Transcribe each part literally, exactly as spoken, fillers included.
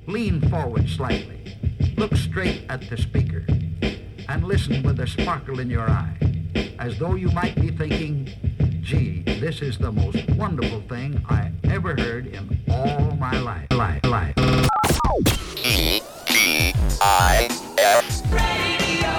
Lean forward slightly. Look straight at the speaker. And listen with a sparkle in your eye, as though you might be thinking, gee, this is the most wonderful thing I ever heard in all my life. Life, life. E P I S Radio.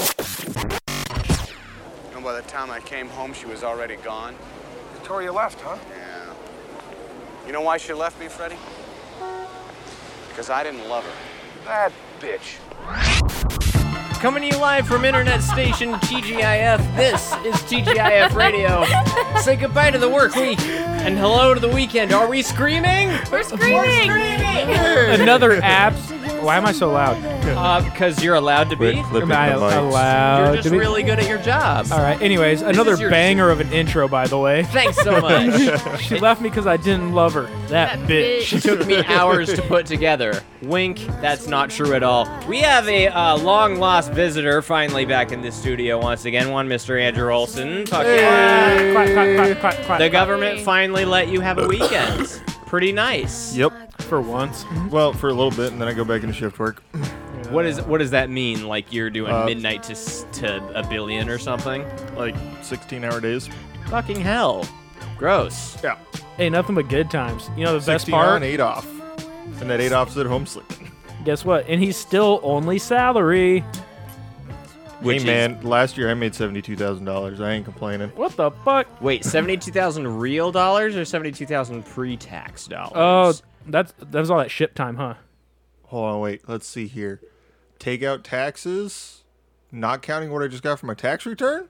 And by the time I came home, she was already gone. Victoria left, huh? Yeah. You know why she left me, Freddie? Because I didn't love her. That bitch. Coming to you live from internet station T G I F, this is T G I F Radio. Say goodbye to the work week and hello to the weekend. Are we screaming? We're screaming! We're screaming! Another apps. Why am I so loud? Uh, because you're allowed to be. Am I allowed You're just to be? really good at your job. All right. Anyways, another banger of an intro, by the way. Thanks so much. She left me because I didn't love her. That, That bitch. She took me hours to put together. Wink, that's not true at all. We have a uh, long-lost visitor finally back in the studio once again. One Mister Andrew Olson. Fuck yeah. Quack, quack, quack, quack, quack, The quack. government finally let you have a weekend. Pretty nice. Yep. For once. Well, for a little bit, and then I go back into shift work. What is what does that mean? Like you're doing Uh, midnight to s- to a billion or something? Like sixteen-hour days. Fucking hell. Gross. Yeah. Hey, nothing but good times. You know the best sixteen on, part? eight off. And that eight off's at home sleeping. Guess what? And he's still only salary. Which hey, is- man, last year I made seventy-two thousand dollars. I ain't complaining. What the fuck? Wait, seventy-two thousand real dollars or seventy-two thousand pre-tax dollars? Oh, that's that was all that ship time, huh? Hold on, wait. Let's see here. Take out taxes, not counting what I just got from my tax return?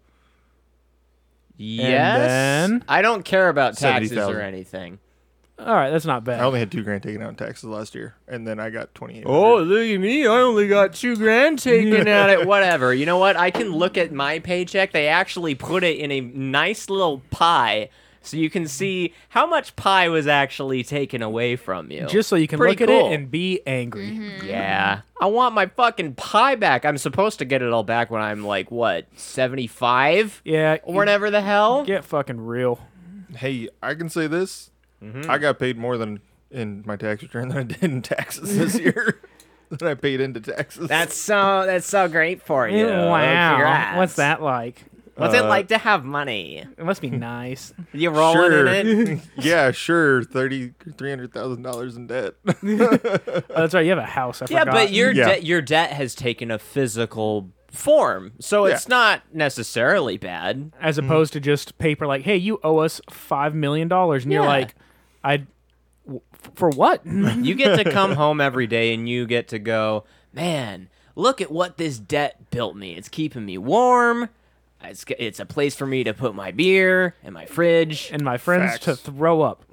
yes. then- I don't care about taxes seventy thousand. or anything. All right, that's not bad. I only had two grand taken out in taxes last year, and then I got twenty-eight. Oh, look at me. I only got two grand taken out at whatever. You know what? I can look at my paycheck. They actually put it in a nice little pie so you can see how much pie was actually taken away from you. Just so you can Pretty look cool. at it and be angry. Mm-hmm. Yeah. I want my fucking pie back. I'm supposed to get it all back when I'm like, what, seventy-five? Yeah. Or whatever the hell? Get fucking real. Hey, I can say this. Mm-hmm. I got paid more than in my tax return than I did in taxes this year. Than I paid into taxes. That's so that's so great for you. Wow. Congrats. What's that like? What's it Uh, like to have money? It must be nice. You rolling sure. in it? Yeah, sure. Thirty, three hundred thousand dollars in debt. Oh, that's right. You have a house. I Yeah, forgot. but your Yeah. debt your debt has taken a physical form, so Yeah. it's not necessarily bad. as opposed to just paper like, hey, you owe us five million dollars, and you're Yeah. like, I, w- for what? You get to come home every day and you get to go, man, look at what this debt built me. It's keeping me warm. It's, it's a place for me to put my beer and my fridge. and my friends Facts. to throw up.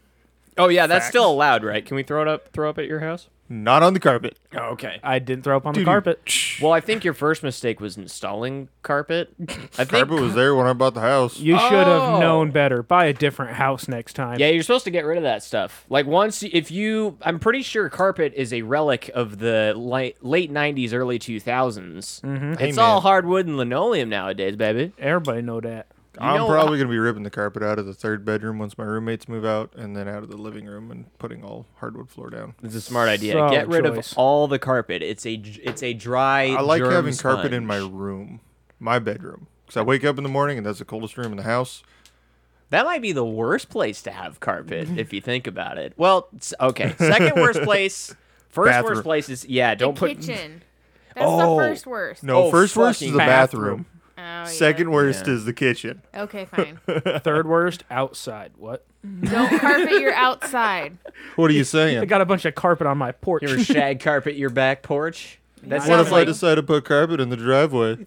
Oh yeah, that's Facts. still allowed, right? Can we throw it up throw up at your house? Not on the carpet. Oh, okay. I didn't throw up on the Dude, carpet. Well, I think your first mistake was installing carpet. I think Carpet was there when I bought the house. You should Oh. have known better. Buy a different house next time. Yeah, you're supposed to get rid of that stuff. Like once, if you, I'm pretty sure carpet is a relic of the late, late nineties, early two thousands. Mm-hmm. Hey, It's all man. hardwood and linoleum nowadays, baby. Everybody know that. I'm know probably going to be ripping the carpet out of the third bedroom once my roommates move out, and then out of the living room and putting all hardwood floor down. It's a smart idea. Solid Get rid choice. of all the carpet. It's a, it's a dry. I like germ having carpet in my sponge. room, my bedroom, because I wake up in the morning and that's the coldest room in the house. That might be the worst place to have carpet if you think about it. Well, s- okay. Second worst place. First Bathroom. worst place is yeah. Don't the put. kitchen. That's Oh. the first worst. No, Oh, first worst is fucking the bathroom. Oh, yeah. Second worst Yeah. is the kitchen. Okay, fine. Third worst, outside. What? Don't carpet your outside. What are you I saying? got a bunch of carpet on my porch. You ever shag carpet your back porch? That What sounds if I like decide to put carpet in the driveway?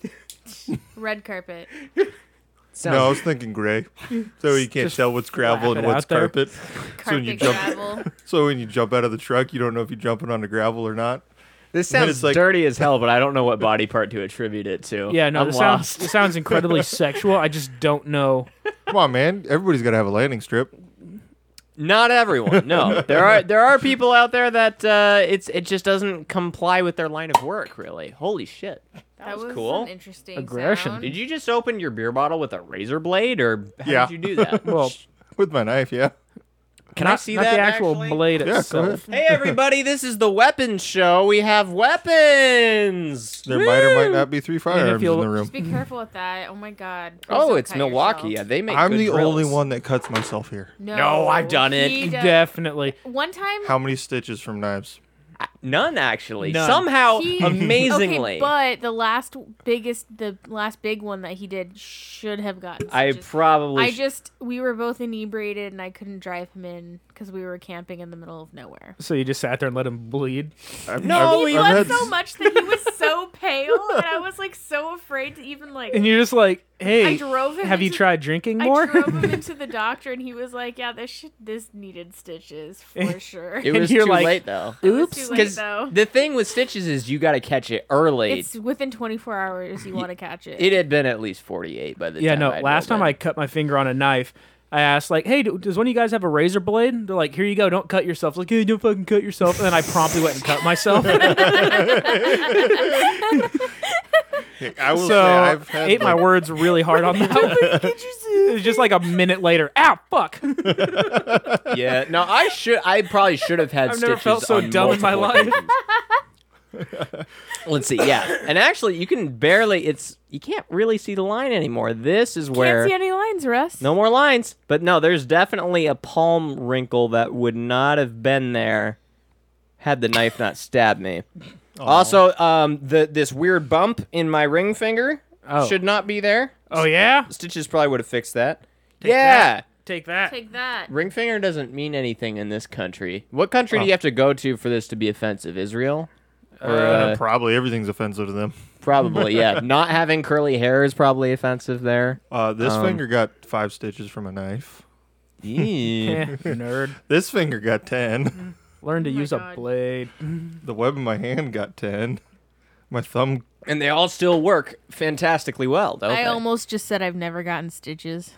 Red carpet. sounds, No, I was thinking gray. So you can't Just tell what's gravel flap and it what's out there. carpet. So when you Carpet jump, gravel. so when you jump out of the truck, you don't know if you're jumping onto gravel or not. This And then sounds it's like- dirty as hell, but I don't know what body part to attribute it to. Yeah, no, I'm this lost. sounds, this sounds incredibly sexual. I just don't know. Come on, man. Everybody's got to have a landing strip. Not everyone. No, there are there are people out there that uh, it's it just doesn't comply with their line of work. Really, holy shit. That, That was, was cool. an interesting Aggression. sound. Did you just open your beer bottle with a razor blade, or how Yeah. did you do that? Well, With my knife, yeah. Can not, I see not that? the actual actually? blade go itself. Hey everybody, this is the weapons show. We have weapons. There might or might not be three firearms in you'll- the room. Just be careful with that. Oh my God. Please Oh, don't it's cut Milwaukee. Yeah, yourself. they make I'm good the only drills. one that cuts myself here. No, No, I've done it. He does- Definitely. One time. How many stitches from knives? None actually. None. Somehow, He- amazingly. Okay, but the last biggest, the last big one that he did should have gotten. I stitches. probably. I sh- just, we were both inebriated and I couldn't drive him in because we were camping in the middle of nowhere. So you just sat there and let him bleed. I've, No, I've, He I've bled had- so much that he was so pale, and I was like so afraid to even like. And you're just like, hey, I drove him have you into- tried drinking I more? drove him into the doctor, and he was like, "Yeah, this shit, this needed stitches for sure." It was you're too like, late though. It was Oops. too late, Because though. the thing with stitches is you got to catch it early. It's within twenty-four hours. You want to catch it. It had been at least forty-eight by the Yeah, time. no. I'd Last rolled time I in. cut my finger on a knife, I asked like, "Hey, do, does one of you guys have a razor blade?" They're like, "Here you go. Don't cut yourself." Like, "Hey, don't fucking cut yourself." And then I promptly went and cut myself. I will so say I've had ate my like- words really hard on that. It was just like a minute later. Ow, fuck! Yeah, no, I should. I probably should have had I've stitches never felt so on dumb in my multiple life. occasions. Let's see. Yeah, and actually, you can barely. It's you can't really see the line anymore. This is where Can't see any lines, Russ. no more lines. But no, there's definitely a palm wrinkle that would not have been there had the knife not stabbed me. Also, um, the this weird bump in my ring finger Oh. should not be there. Oh yeah. Stitches probably would have fixed that. Take yeah. that. Take that. Take that. Ring finger doesn't mean anything in this country. What country do Oh. you have to go to for this to be offensive? Israel? Or, Uh, uh, probably everything's offensive to them. probably, yeah. Not having curly hair is probably offensive there. Uh, this Um, finger got five stitches from a knife. Eee. Eh, nerd. This finger got ten. Learn to Oh my use a God. blade. The web of my hand got ten. My thumb. And they all still work fantastically well, don't I they? almost just said I've never gotten stitches.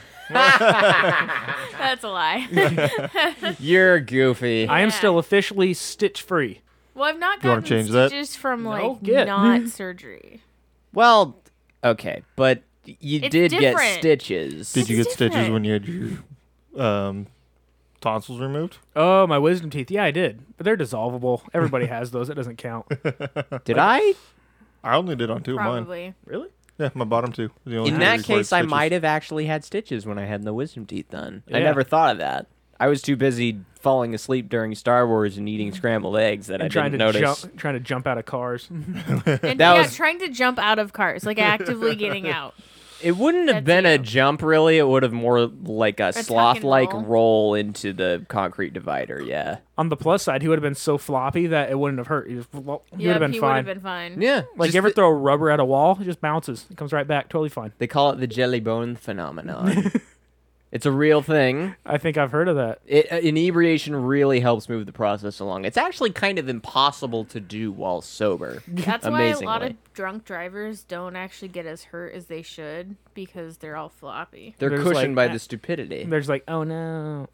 That's a lie. You're goofy. I am Yeah. still officially stitch free. Well, I've not You wanna gotten change that? stitches from like good. not surgery. Well, okay, but you It's did get different. stitches. Did you It's get stitches different. when you had your um, tonsils removed? Oh, my wisdom teeth. Yeah, I did, but they're dissolvable. Everybody has those. It doesn't count. Did I? I only did on two of mine. Probably. Really? Yeah, my bottom two. The only In two that required case, I stitches. might have actually had stitches when I had the wisdom teeth done. I Yeah. never thought of that. I was too busy falling asleep during Star Wars and eating scrambled eggs that And I trying didn't to notice. jump, trying to jump out of cars. And That yeah, was- trying to jump out of cars, like actively getting out. It wouldn't have That's been a you. jump, really. It would have more like a, tuck and sloth-like roll. roll into the concrete divider. Yeah. On the plus side, he would have been so floppy that it wouldn't have hurt. He, was, well, he Yeah, would have been he fine. would have been fine. Yeah. Like, just you ever the- throw rubber at a wall? It just bounces. It comes right back. Totally fine. They call it the jelly bone phenomenon. It's a real thing. I think I've heard of that. It, uh, inebriation really helps move the process along. It's actually kind of impossible to do while sober. That's why a lot Amazingly. of drunk drivers don't actually get as hurt as they should because they're all floppy. They're There's, cushioned like, by eh, the stupidity. They're just like, oh no.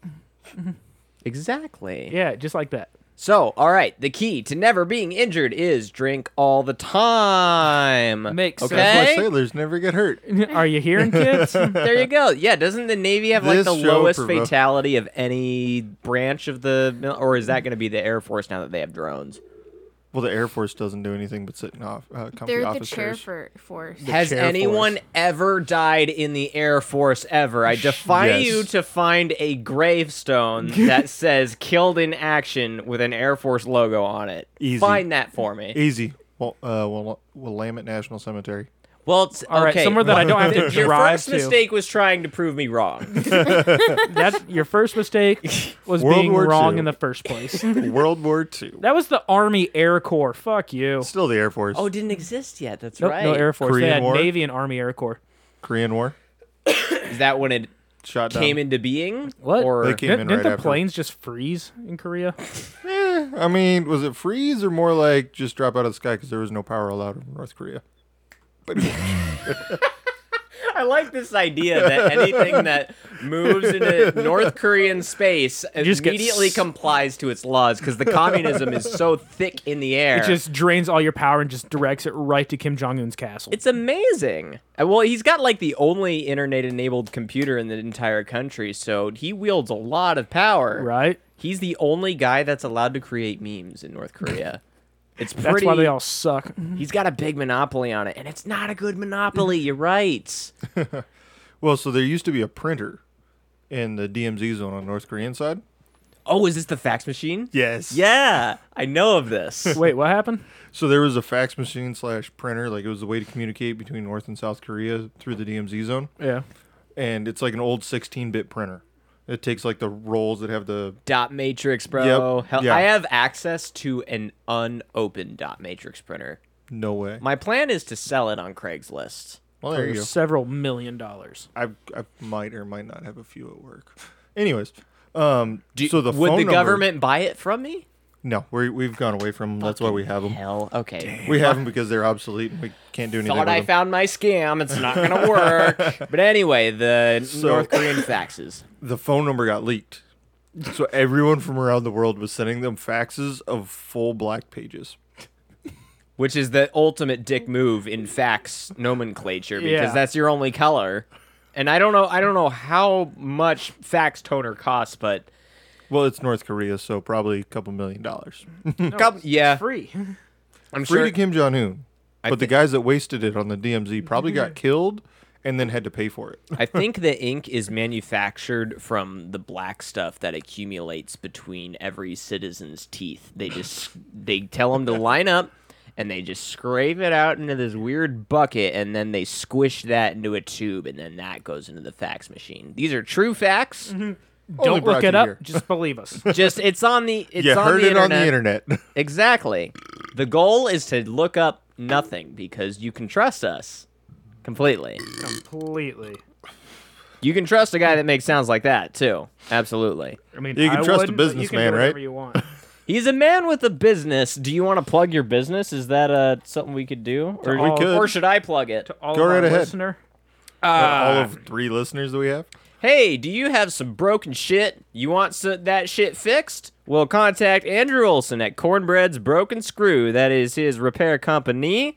Exactly. Yeah, just like that. So, all right, the key to never being injured is drink all the time. Makes sense. That's why Okay. sailors never get hurt. Are you hearing, kids? There you go. Yeah, doesn't the Navy have like This the show lowest provo- fatality of any branch of the, mil- or is that going to be the Air Force now that they have drones? Well, the Air Force doesn't do anything but sit in off, uh, comfy They're the office chair chairs. for force. Has chair anyone force. ever died in the Air Force ever? I defy Yes. you to find a gravestone that says "killed in action" with an Air Force logo on it. Easy. Find that for me. Easy. Well, uh, well, Willamette National Cemetery. Well, it's All right, okay. somewhere that I don't have to Your drive first to. mistake was trying to prove me wrong. That's your first mistake was World being War wrong Two. in the first place. World War Two. That was the Army Air Corps. Fuck you. Still the Air Force. Oh, it didn't exist yet. That's Nope, right. no Air Force. Korean they had War? Navy and Army Air Corps. Korean War. Is that when it Shot down. came into being? What? Or They came Didn't, in didn't right the after. planes just freeze in Korea? Eh, I mean, was it freeze or more like just drop out of the sky because there was no power allowed in North Korea? But I like this idea that anything that moves into North Korean space just gets immediately s- complies to its laws because the communism is so thick in the air. It just drains all your power and just directs it right to Kim Jong Un's castle. It's amazing. Uh, Well, he's got like the only internet-enabled computer in the entire country, so he wields a lot of power. right. He's the only guy that's allowed to create memes in North Korea. It's pretty. That's why they all suck. He's got a big monopoly on it, and it's not a good monopoly. You're right. Well, so there used to be a printer in the D M Z zone on North Korean side. Oh, is this the fax machine? Yes. Yeah, I know of this. Wait, what happened? So there was a fax machine slash printer, like it was a way to communicate between North and South Korea through the D M Z zone, Yeah. and it's like an old sixteen-bit printer. It takes like the rolls that have the Dot matrix, bro. Yep, Hell, yeah. I have access to an unopened dot matrix printer. no way. My plan is to sell it on Craigslist. Well, there For you go. several million dollars. I I might or might not have a few at work. Anyways, um, Do, so the would phone the number- government buy it from me? No, we we've gone away from them. That's why we have them. Hell, okay. We have them because they're obsolete and we can't do anything Thought with I them. found my scam. It's not gonna work. But anyway, the So- North Korean faxes. The phone number got leaked, so everyone from around the world was sending them faxes of full black pages. Which is the ultimate dick move in fax nomenclature because Yeah. that's your only color. And I don't know I don't know how much fax toner costs, but Well, it's North Korea, so probably a couple million dollars. Couple- yeah, Free. I'm Free sure to Kim Jong Un, I but the thi- guys that wasted it on the D M Z probably got killed and then had to pay for it. I think the ink is manufactured from the black stuff that accumulates between every citizen's teeth. They just they tell them to line up and they just scrape it out into this weird bucket and then they squish that into a tube and then that goes into the fax machine. These are true facts. Only Don't brought look to it you up. here. Just believe us. Just it's on the it's You on heard the it internet. on the internet. Exactly. The goal is to look up nothing because you can trust us completely. Completely. You can trust a guy that makes sounds like that too. Absolutely. I mean, You can I trust a wouldn't, but you can businessman, do right? whatever You want. He's a man with a business. Do you want to plug your business? Is that uh something we could do, or, We could. or should I plug it? All Go of right our ahead. Listener. All of three listeners that we have. Hey, do you have some broken shit? You want so- that shit fixed? Well, contact Andrew Olson at Cornbread's Broken Screw. That is his repair company.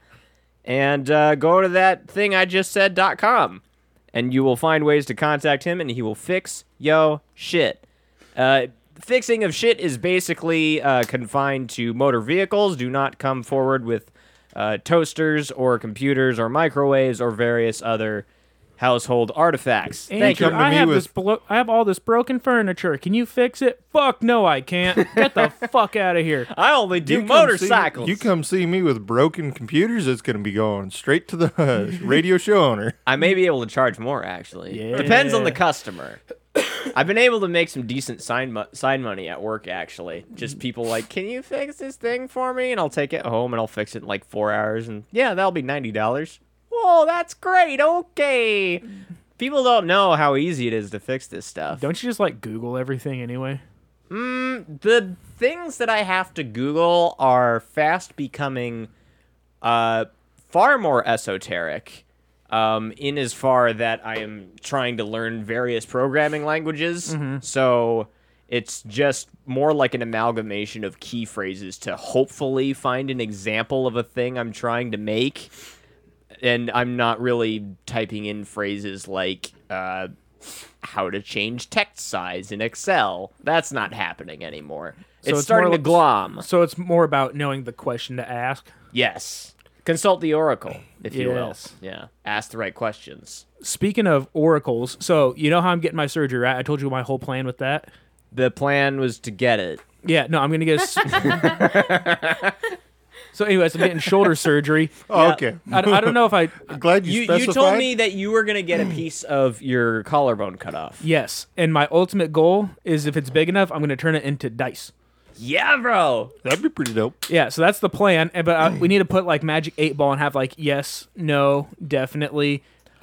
And uh, go to that thing I just said dot com, and you will find ways to contact him, and he will fix yo shit. Uh, fixing of shit is basically uh, confined to motor vehicles. Do not come forward with uh, toasters or computers or microwaves or various other household artifacts. Thank Andrew, you. come to I me have with- this. Blo- I have all this broken furniture. Can you fix it? Fuck no, I can't. Get the fuck out of here. I only do You come see- motorcycles. you come see me with broken computers, it's going to be going straight to the uh, radio show owner. I may be able to charge more, actually. Yeah. Depends on the customer. I've been able to make some decent side, mo- side money at work, actually. Just people like, can you fix this thing for me? And I'll take it home and I'll fix it in like four hours. And yeah, that'll be ninety dollars. Whoa, that's great. Okay. People don't know how easy it is to fix this stuff. Don't you just like Google everything anyway? The things that I have to Google are fast becoming uh, far more esoteric. Um, in as far that I am trying to learn various programming languages, so it's just more like an amalgamation of key phrases to hopefully find an example of a thing I'm trying to make. And I'm not really typing in phrases like uh, how to change text size in Excel. That's not happening anymore. So it's, it's starting more to like- glom. So it's more about knowing the question to ask. Yes. Consult the oracle, if you will. Yes. Yeah. Ask the right questions. Speaking of oracles, so you know how I'm getting my surgery, right? I told you my whole plan with that. The plan was to get it. Yeah, no, I'm gonna get. A s- so, anyways, I'm getting shoulder surgery. Oh, Yeah. okay. I, I don't know if I. I'm glad you, You, specified. you told me that you were going to get a piece of your collarbone cut off. Yes, and my ultimate goal is if it's big enough, I'm gonna turn it into dice. Yeah, bro. That'd be pretty dope. Yeah, so that's the plan. and- But uh, we need to put like magic eight ball and have like yes, no, definitely, uh,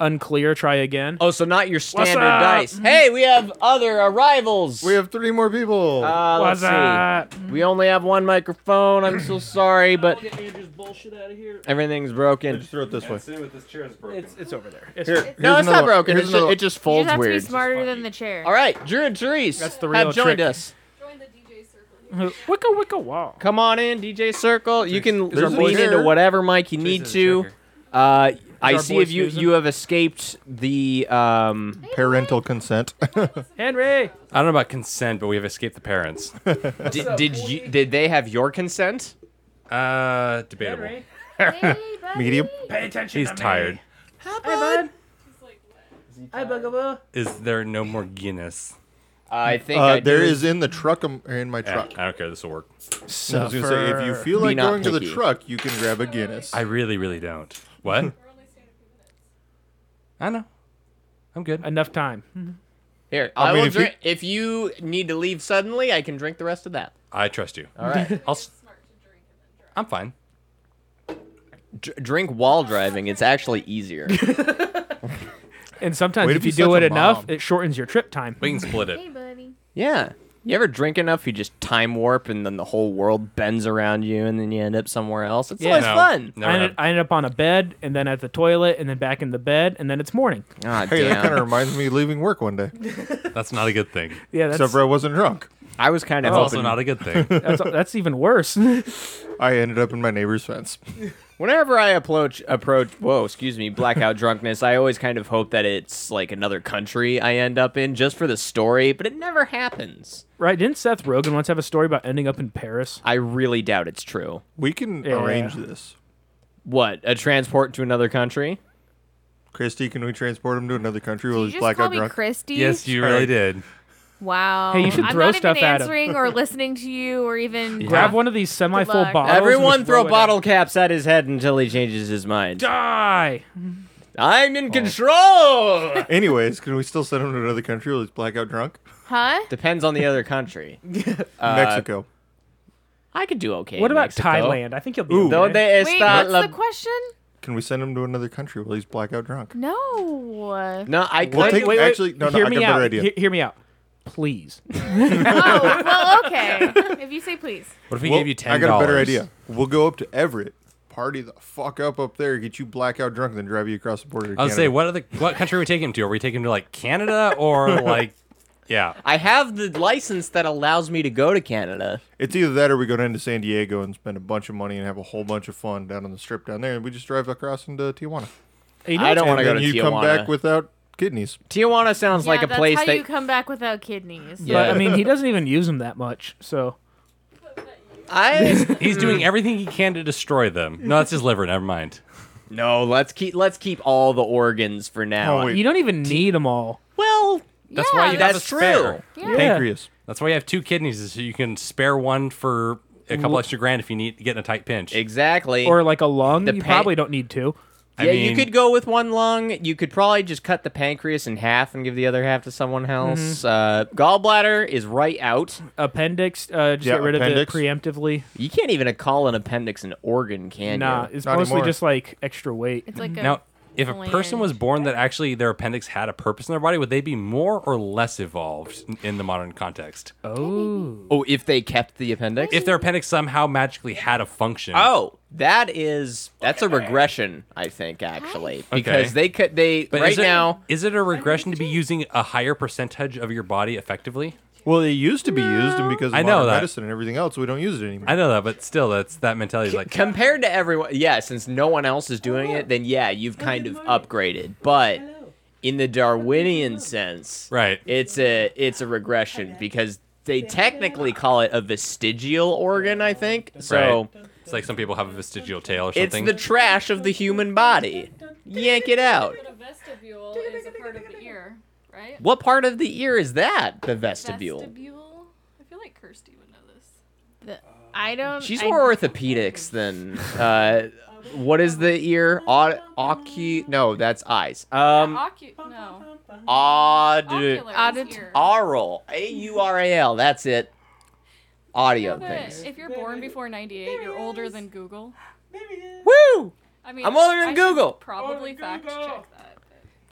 unclear. Try again. Oh, so not your standard up? dice. Hey, we have other arrivals. We have three more people. Uh, let's What's see. up? We only have one microphone. I'm so sorry, but Get Andrew's bullshit out of here. everything's broken. Just throw it this way. It's it's over there. It's Here, No, here's it's not another- broken. here's It's just, another- it just You folds just have weird. to be smarter than the chair. All right, Drew and Therese That's the real have joined trick. us. Wicka wicka wow. Come on in, D J Circle. You can There's a lean chair. into whatever mic you need to. Uh, I our see boy if you snoozing? you have escaped the um. Parental consent. Henry. I don't know about consent, but we have escaped the parents. Did, did you did they have your consent? Uh, debatable. Henry. Hey, buddy. Medium. Pay attention. He's to me. tired. Hi, bud. Hi, Bugaboo. Is there no more Guinness? I think Uh, I there do. is in the truck um, in my Yeah, truck. I don't care. This will work. I was gonna say if you feel Be like not going to the picky. truck, you can grab a Guinness. I really, really don't. What? I know. I'm good. Enough time. Here, I I, mean, will if you- drink. If you need to leave suddenly, I can drink the rest of that. I trust you. All right. I'll. s- I'm fine. D- drink while driving. It's actually easier. And sometimes Way to if be you do such it a enough, mom. it shortens your trip time. We can split Hey, it. buddy. Yeah. You ever drink enough, you just time warp, and then the whole world bends around you, and then you end up somewhere else. It's Yeah. always No, fun. never I ended, have. I ended up on a bed, and then at the toilet, and then back in the bed, and then it's morning. Ah, Hey, that damn. kind of reminds me of leaving work one day. That's not a good thing. Yeah, that's Except for I wasn't drunk. I was kind of That's also hoping. not a good thing. that's, that's even worse. I ended up in my neighbor's fence. Whenever I approach approach, whoa, excuse me, blackout drunkenness, I always kind of hope that it's like another country I end up in just for the story, but it never happens. Right? Didn't Seth Rogen once have a story about ending up in Paris? I really doubt it's true. We can Yeah. arrange this. What? A transport to another country? Christy, can we transport him to another country Did while you he's just call blackout me drunk? Christy? Yes, you really did. Wow. Hey, you should I'm throw not stuff even at him. answering or listening to you or even. Grab one of these semi-full luck. bottles. and Everyone just throw it bottle at- caps at his head until he changes his mind. Die. I'm in control! Anyways, can we still send him to another country while he's blackout drunk? Huh? Depends on the other country. Uh, Mexico. I could do okay. What in about Mexico. Thailand? I think you'll be Ooh. okay. Donde Wait, está what's la... the question? Can we send him to another country while he's blackout drunk? No. No, I We'll could. take- wait, wait. actually, no, no, hear I me got a out. better idea. He- hear me out. Please. Oh, well, okay. If you say please. What if we Well, gave you ten I dollars? got a better idea. We'll go up to Everett, party the fuck up up there, get you blackout drunk, then drive you across the border to I was Canada. say, what other what country are we taking him to? Are we taking him to like Canada or like, yeah? I have the license that allows me to go to Canada. It's either that or we go down to San Diego and spend a bunch of money and have a whole bunch of fun down on the strip down there, and we just drive across into Tijuana. Hey, you know I what's- don't want to and go then to you Tijuana. come back without kidneys. Tijuana sounds Yeah, like a that's place how that you come back without kidneys. Yeah. But I mean, he doesn't even use them that much. So I He's doing everything he can to destroy them. No, that's his liver. Never mind. no. Let's keep let's keep all the organs for now. Oh, wait. you don't even need them all. Well, That's Yeah, why you have that's a true. spare. Yeah. Pancreas. That's why you have two kidneys, is so you can spare one for a couple extra grand if you need to get in a tight pinch. Exactly. Or like a lung. The You pa- probably don't need two. I yeah, mean, you could go with one lung. You could probably just cut the pancreas in half and give the other half to someone else. Uh, gallbladder is right out. Appendix. Uh, just Yeah, get rid appendix. of it preemptively. You can't even call an appendix an organ, can Nah, you? it's Not mostly anymore. just like extra weight. It's like a. Now, if a person was born that actually their appendix had a purpose in their body, would they be more or less evolved in- in the modern context? Oh. Oh, if they kept the appendix? If their appendix somehow magically had a function. Oh, that is that's a regression, I think, actually, because Okay. they could they But right is it, now. is it a regression to be using a higher percentage of your body effectively? Well, it used to be used, and because of I know modern that. medicine and everything else, we don't use it anymore. I know that, but still, that's that mentality is like Compared to everyone, yeah, since no one else is doing it, then yeah, you've kind of upgraded. But in the Darwinian sense, right. it's a it's a regression because they technically call it a vestigial organ, I think. So Right. It's like some people have a vestigial tail or it's something. the trash of the human body. Yank it out. But a vestibule is a part of the ear, right? What part of the ear is that? The vestibule. Vestibule? I feel like Kirsty would know this. The, I don't. She's I, more orthopedics than uh, what is the ear? Aud- ocu- No, that's eyes. Um, Ocu- no. aud- Ocular Audit- is ear. aural. A U R A L. That's it. Audio But things. if you're born before ninety-eight, you're older than Google. Woo! I mean, I'm older than I should Google. Probably fact check that.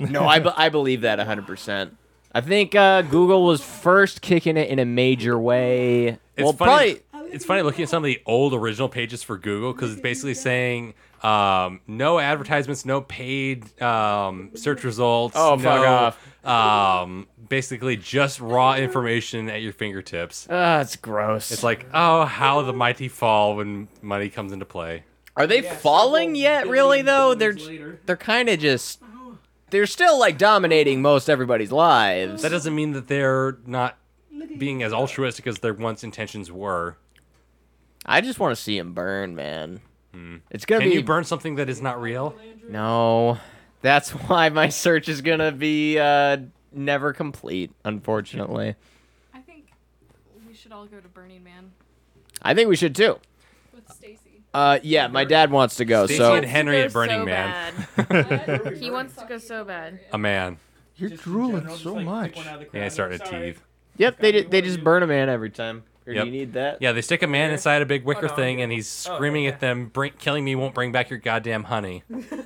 No, I, be- I believe that one hundred percent. I think uh, Google was first kicking it in a major way. It's well, funny. probably. It's funny looking at some of the old original pages for Google because it's basically saying um, no advertisements, no paid um, search results. Oh, no, fuck off. Um, basically, just raw information at your fingertips. Ah, it's gross. It's like, oh, how the mighty fall when money comes into play. Are they falling yet? Really though, they're they're kind of just. They're still like dominating most everybody's lives. That doesn't mean that they're not being as altruistic as their once intentions were. I just want to see him burn, man. Hmm. It's gonna Can be. you burn something that is not real? No, that's why my search is gonna be uh, never complete, unfortunately. I think we should all go to Burning Man I think we should too. with Stacy. Uh, yeah, my dad wants to go. Stacey So and Henry Go at Burning so Man. bad. He wants to go so bad. A man. You're drooling so much. Yeah, he's starting to teeth. yep, they ju- they just burn a man every time. Or Yep. do you need that? Yeah, they stick a man inside a big wicker no, I'm thing, good. and he's Oh, screaming okay. at them, Bring, killing me won't bring back your goddamn honey.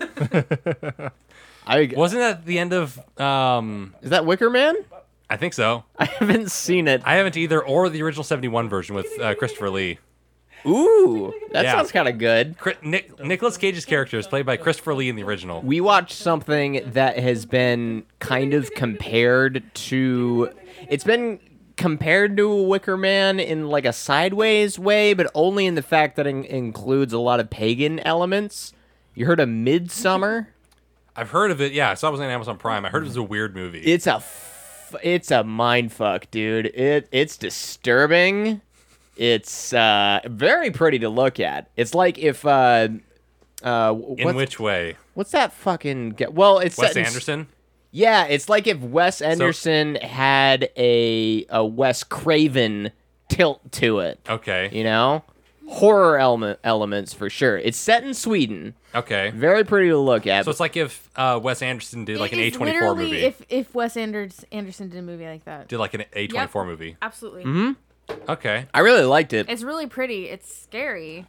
I Wasn't that the end of, um, is that Wicker Man? I think so. I haven't seen it. I haven't either, or the original seventy-one version with uh, Christopher Lee. Ooh, that Yeah. sounds kind of good. Chri- Nick, Nicolas Cage's character is played by Christopher Lee in the original. We watched something that has been kind of compared to. It's been compared to Wicker Man in like a sideways way, but only in the fact that it in- includes a lot of pagan elements. You heard of Midsummer? I've heard of it, yeah, I saw it was on Amazon Prime. I heard it was a weird movie. It's a, f- it's a mind fuck, dude. It it's disturbing. It's uh, very pretty to look at. It's like if uh, uh, in what's, which way? what's that fucking? Ge- well, it's Wes set in s- Anderson? Yeah, it's like if Wes Anderson had a a Wes Craven tilt to it. Okay. You know, horror element elements for sure. It's set in Sweden. Okay. Very pretty to look at. So it's like if uh, Wes Anderson did like an It A is twenty-four literally movie. If if Wes Anders- Anderson did a movie like that, Did like an A twenty-four movie. absolutely. hmm Okay. I really liked it. It's really pretty. It's scary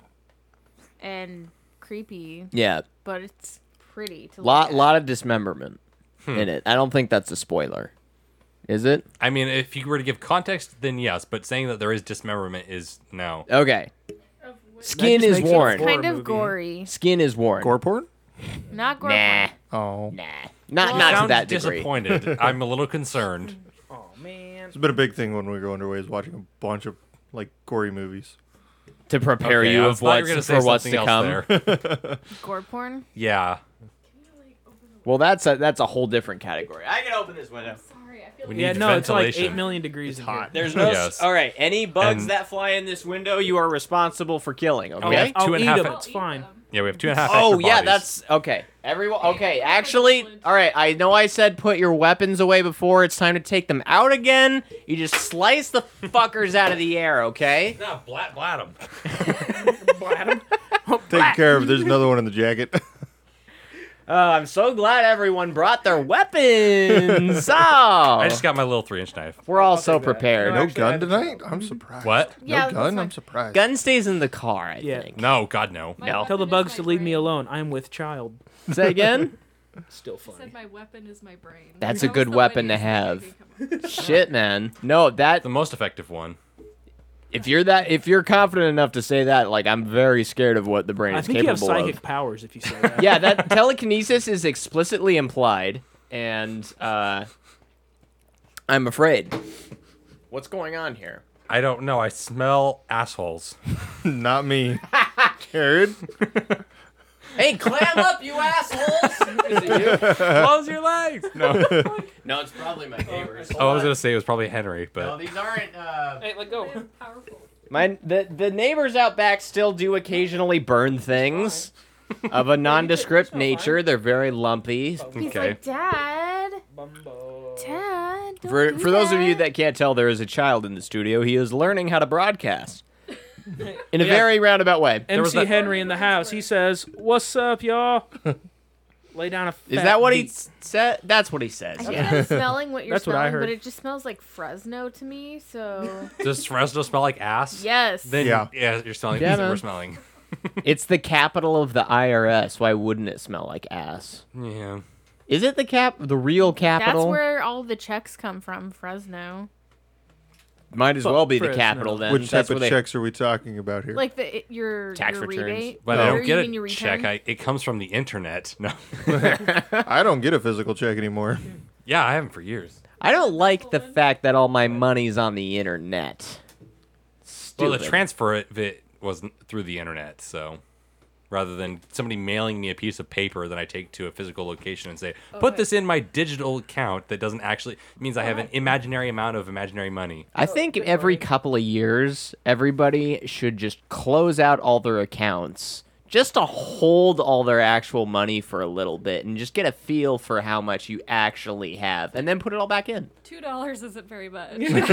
and creepy, Yeah, but it's pretty to lot look at. lot of dismemberment Hmm. in it. I don't think that's a spoiler. Is it? I mean, if you were to give context, then yes, but saying that there is dismemberment is no. Okay. Skin just is makes it a worn. horror kind of movie. gory, Skin is worn. Gore porn? not gore. Nah. Oh. Nah. Not Well, not to Sounds that degree. disappointed. I'm a little concerned. Oh man. It's been a big thing when we go underway is watching a bunch of like gory movies. To prepare Okay, you I of thought you were what's gonna say for what's to something else come. there. Gore porn. Yeah. Well, that's a that's a whole different category. I can open this window. Sorry, I feel We like Yeah, need no, it's like ventilation. eight million degrees. It's hot. There's no. Yes. All right. Any bugs And- that fly in this window, you are responsible for killing. Okay. have I'll two and a eat half them. in- It's fine. Yeah, we have two and a half. Oh extra yeah, bodies. that's okay. Everyone. Okay, actually, all right. I know I said put your weapons away before. It's time to take them out again. You just slice the fuckers out of the air. Okay. No, blat blat 'em. Take care of it. There's another one in the jacket. Uh, I'm so glad everyone brought their weapons. Oh, I just got my little three-inch knife. we're all so prepared. No actually, I gun have a tonight? I'm surprised. What? Yeah, No that's gun? fine. I'm surprised. Gun stays in the car. I Yeah. think. No, God, no. My No. weapon Tell the is bugs my to leave me brain. alone. I'm with child. Say again. Still I funny. said my weapon is my brain. That's That a was good the weapon to wittiest thing I have. could come up with. Shit, man. No, that The most effective one. if you're that if you're confident enough to say that, like I'm very scared of what the brain I is think you have capable psychic of. powers if you say that. Yeah, that telekinesis is explicitly implied, and uh, I'm afraid. What's going on here? I don't know. I smell assholes. Not me. Jared? Hey, clam up, you assholes! Is it you? Close your legs. No. No, it's probably my neighbors. Oh, I was gonna say it was probably Henry, No, but these aren't. Uh, Hey, let go. Powerful. my the the neighbors out back still do occasionally burn things of a nondescript nature. They're very lumpy. He's okay. like, Dad, Bumbo. Dad. Don't For do for those of you that." that can't tell, there is a child in the studio. He is learning how to broadcast in a Yeah. very roundabout way. M was C that- Henry in the house. He says, "What's up, y'all?" Lay down a. Is fat that what he beat. s- said? That's what he says. I think Yeah. I'm smelling what you're That's what I smelling, heard. but it just smells like Fresno to me. So Does Fresno smell like ass? yes. Then Yeah. yeah, you're smelling. Yeah, Yeah, man. we're smelling. It's the capital of the I R S. Why wouldn't it smell like ass? Yeah. Is it the cap? The real capital? That's where all the checks come from, Fresno. Might as well be the Fresno. capital then. Which That's type of where they- checks are we talking about here? Like the it- your Tax your returns. rebate. But Or I you don't get mean your a check. return? I, it comes from the internet. No. I don't get a physical check anymore. Yeah, I haven't for years. I don't like the fact that all my money's on the internet. Well, the Stupid. transfer of it was through the internet, so rather than somebody mailing me a piece of paper that I take to a physical location and say, put this in my digital account, that doesn't actually it means I have an imaginary amount of imaginary money. I think every couple of years, everybody should just close out all their accounts just to hold all their actual money for a little bit and just get a feel for how much you actually have and then put it all back in. Two dollars isn't very much.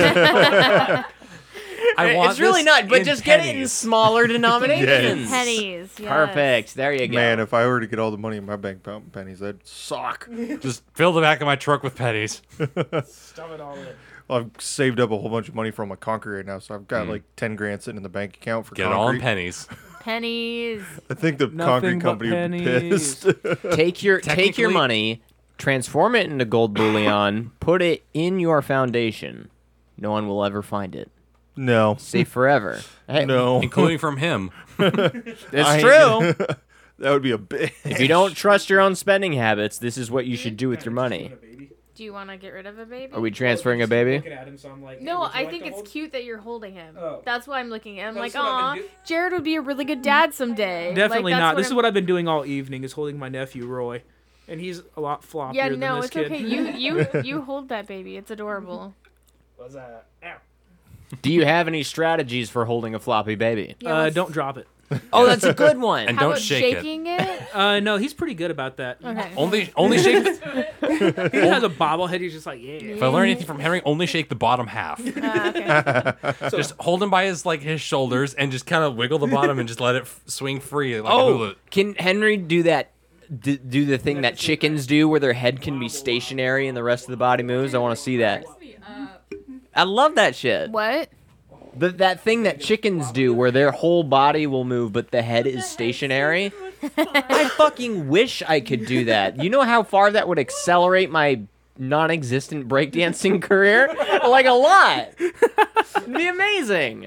I want It's really this not, but in just get it in pennies. smaller denominations. Pennies. Yes. Perfect. There you go. Man, if I were to get all the money in my bank account in pennies, that'd suck. Just fill the back of my truck with pennies. Stuff it all in. Well, I've saved up a whole bunch of money from my concrete right now, so I've got Mm. like ten grand sitting in the bank account for Get it concrete. all in pennies. Pennies. I think the Nothing concrete but company would be pennies. pissed. Take your take your Technically- money, transform it into gold bullion, put it in your foundation. No one will ever find it. No. Safe forever. Hey, No. Including from him. it's I ain't true. gonna- that would be a bitch. If you don't trust your own spending habits, this is what you should do with your money. Do you want to get rid of a baby? Are we transferring a baby? At him, so I'm like, No, I think it's cute that you're holding him. Oh. That's why I'm looking at him. That's like, what I've aw, been do- Jared would be a really good dad someday. Definitely like, that's not. This is I'm- what I've been doing all evening, is holding my nephew Roy, and he's a lot floppier Yeah, than no, this it's kid. okay. You you you hold that baby. It's adorable. What's that? Ow. Do you have any strategies for holding a floppy baby? Yeah, Uh, let's- don't drop it. Oh, that's a good one. And How don't about shake it. shaking it? Uh, no, he's pretty good about that. Okay. Only only shake the, He has a bobblehead. He's just like, yeah. if I learn anything from Henry, only shake the bottom half. Ah, okay. Just hold him by his like his shoulders and just kind of wiggle the bottom and just let it f- swing free like a Oh, hula. can Henry do that? D- do the thing that chickens do, where their head can be stationary and the rest of the body moves? I want to see that. I love that shit. What? The, that thing that chickens do, where their whole body will move but the head is stationary. I fucking wish I could do that. You know how far that would accelerate my non-existent breakdancing career? Like a lot. It'd be amazing.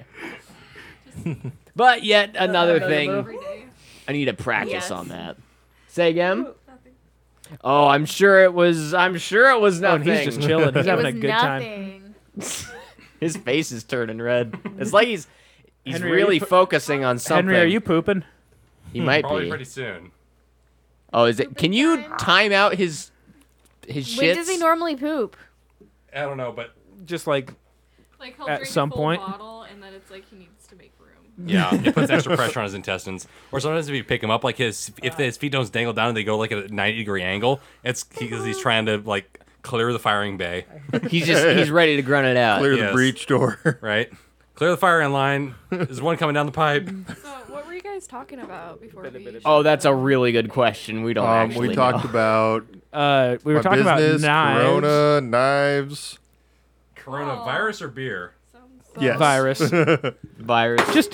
But yet another thing, Every day. I need to practice Yes. on that. Say again. Oh, I'm sure it was. I'm sure it was Oh, and nothing. he's just chilling. He's It having was a good time. nothing. His face is turning red. It's like he's he's Henry, are really you fu- focusing on something. Henry, are you pooping? He might Probably be. pretty soon. Oh, is it? Can you time out his his shits? When does he normally poop? I don't know, but Just like, Like he'll At drink some a full point. bottle and then it's like he needs to make room. yeah, it puts extra pressure on his intestines. Or sometimes if you pick him up, like his if his feet don't dangle down and they go like at a ninety degree angle, it's because he's trying to like clear the firing bay, He's just he's ready to grunt it out. Clear the Yes. breach door. right? Clear the firing line. There's one coming down the pipe. So what were you guys talking about before we? Oh, that's a really good question. We don't Um, actually we talked know. about uh, we were my talking business, about knives. Corona, knives. Coronavirus or beer? Yes. Virus. virus. Just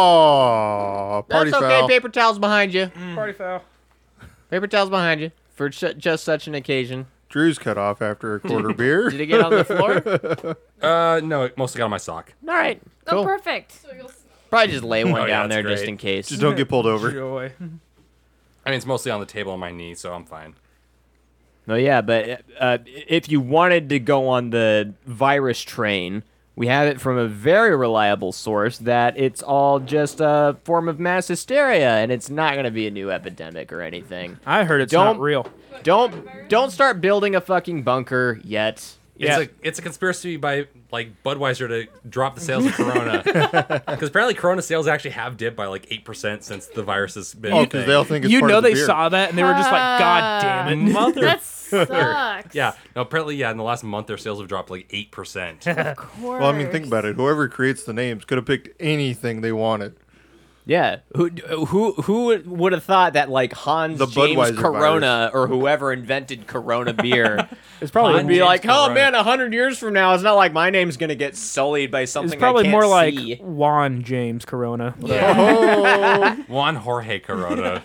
Oh, party That's okay. foul. Paper towels behind you. party foul. Paper towels behind you for ch- just such an occasion. Drew's cut off after a quarter beer. Did it get on the floor? Uh, no, it mostly got on my sock. All right. Oh, Cool. perfect. Probably just lay one Oh, yeah, down there that's just great. in case. Just don't get pulled over. Joy. I mean, it's mostly on the table on my knee, so I'm fine. No, yeah, but uh, if you wanted to go on the virus train, we have it from a very reliable source that it's all just a form of mass hysteria, and it's not going to be a new epidemic or anything. I heard it's Don't- not real. Don't don't start building a fucking bunker yet. Yeah. It's a it's a conspiracy by like Budweiser to drop the sales of Corona, because apparently Corona sales actually have dipped by like eight percent since the virus has been. Oh, a because thing. they all think it's You part know of the they beer. saw that and they were just like, God damn it, mother. That sucks. Yeah, no, apparently, yeah. In the last month, their sales have dropped like eight percent. Of course. Well, I mean, think about it. Whoever creates the names could have picked anything they wanted. Yeah, who who who would have thought that like Hans The James Budweiser Corona or whoever invented Corona beer It's probably would be James like, oh Corona. man, a hundred years from now, it's not like my name's gonna get sullied by something. It's probably I can't more like see. Juan James Corona. Oh, Juan Jorge Corona.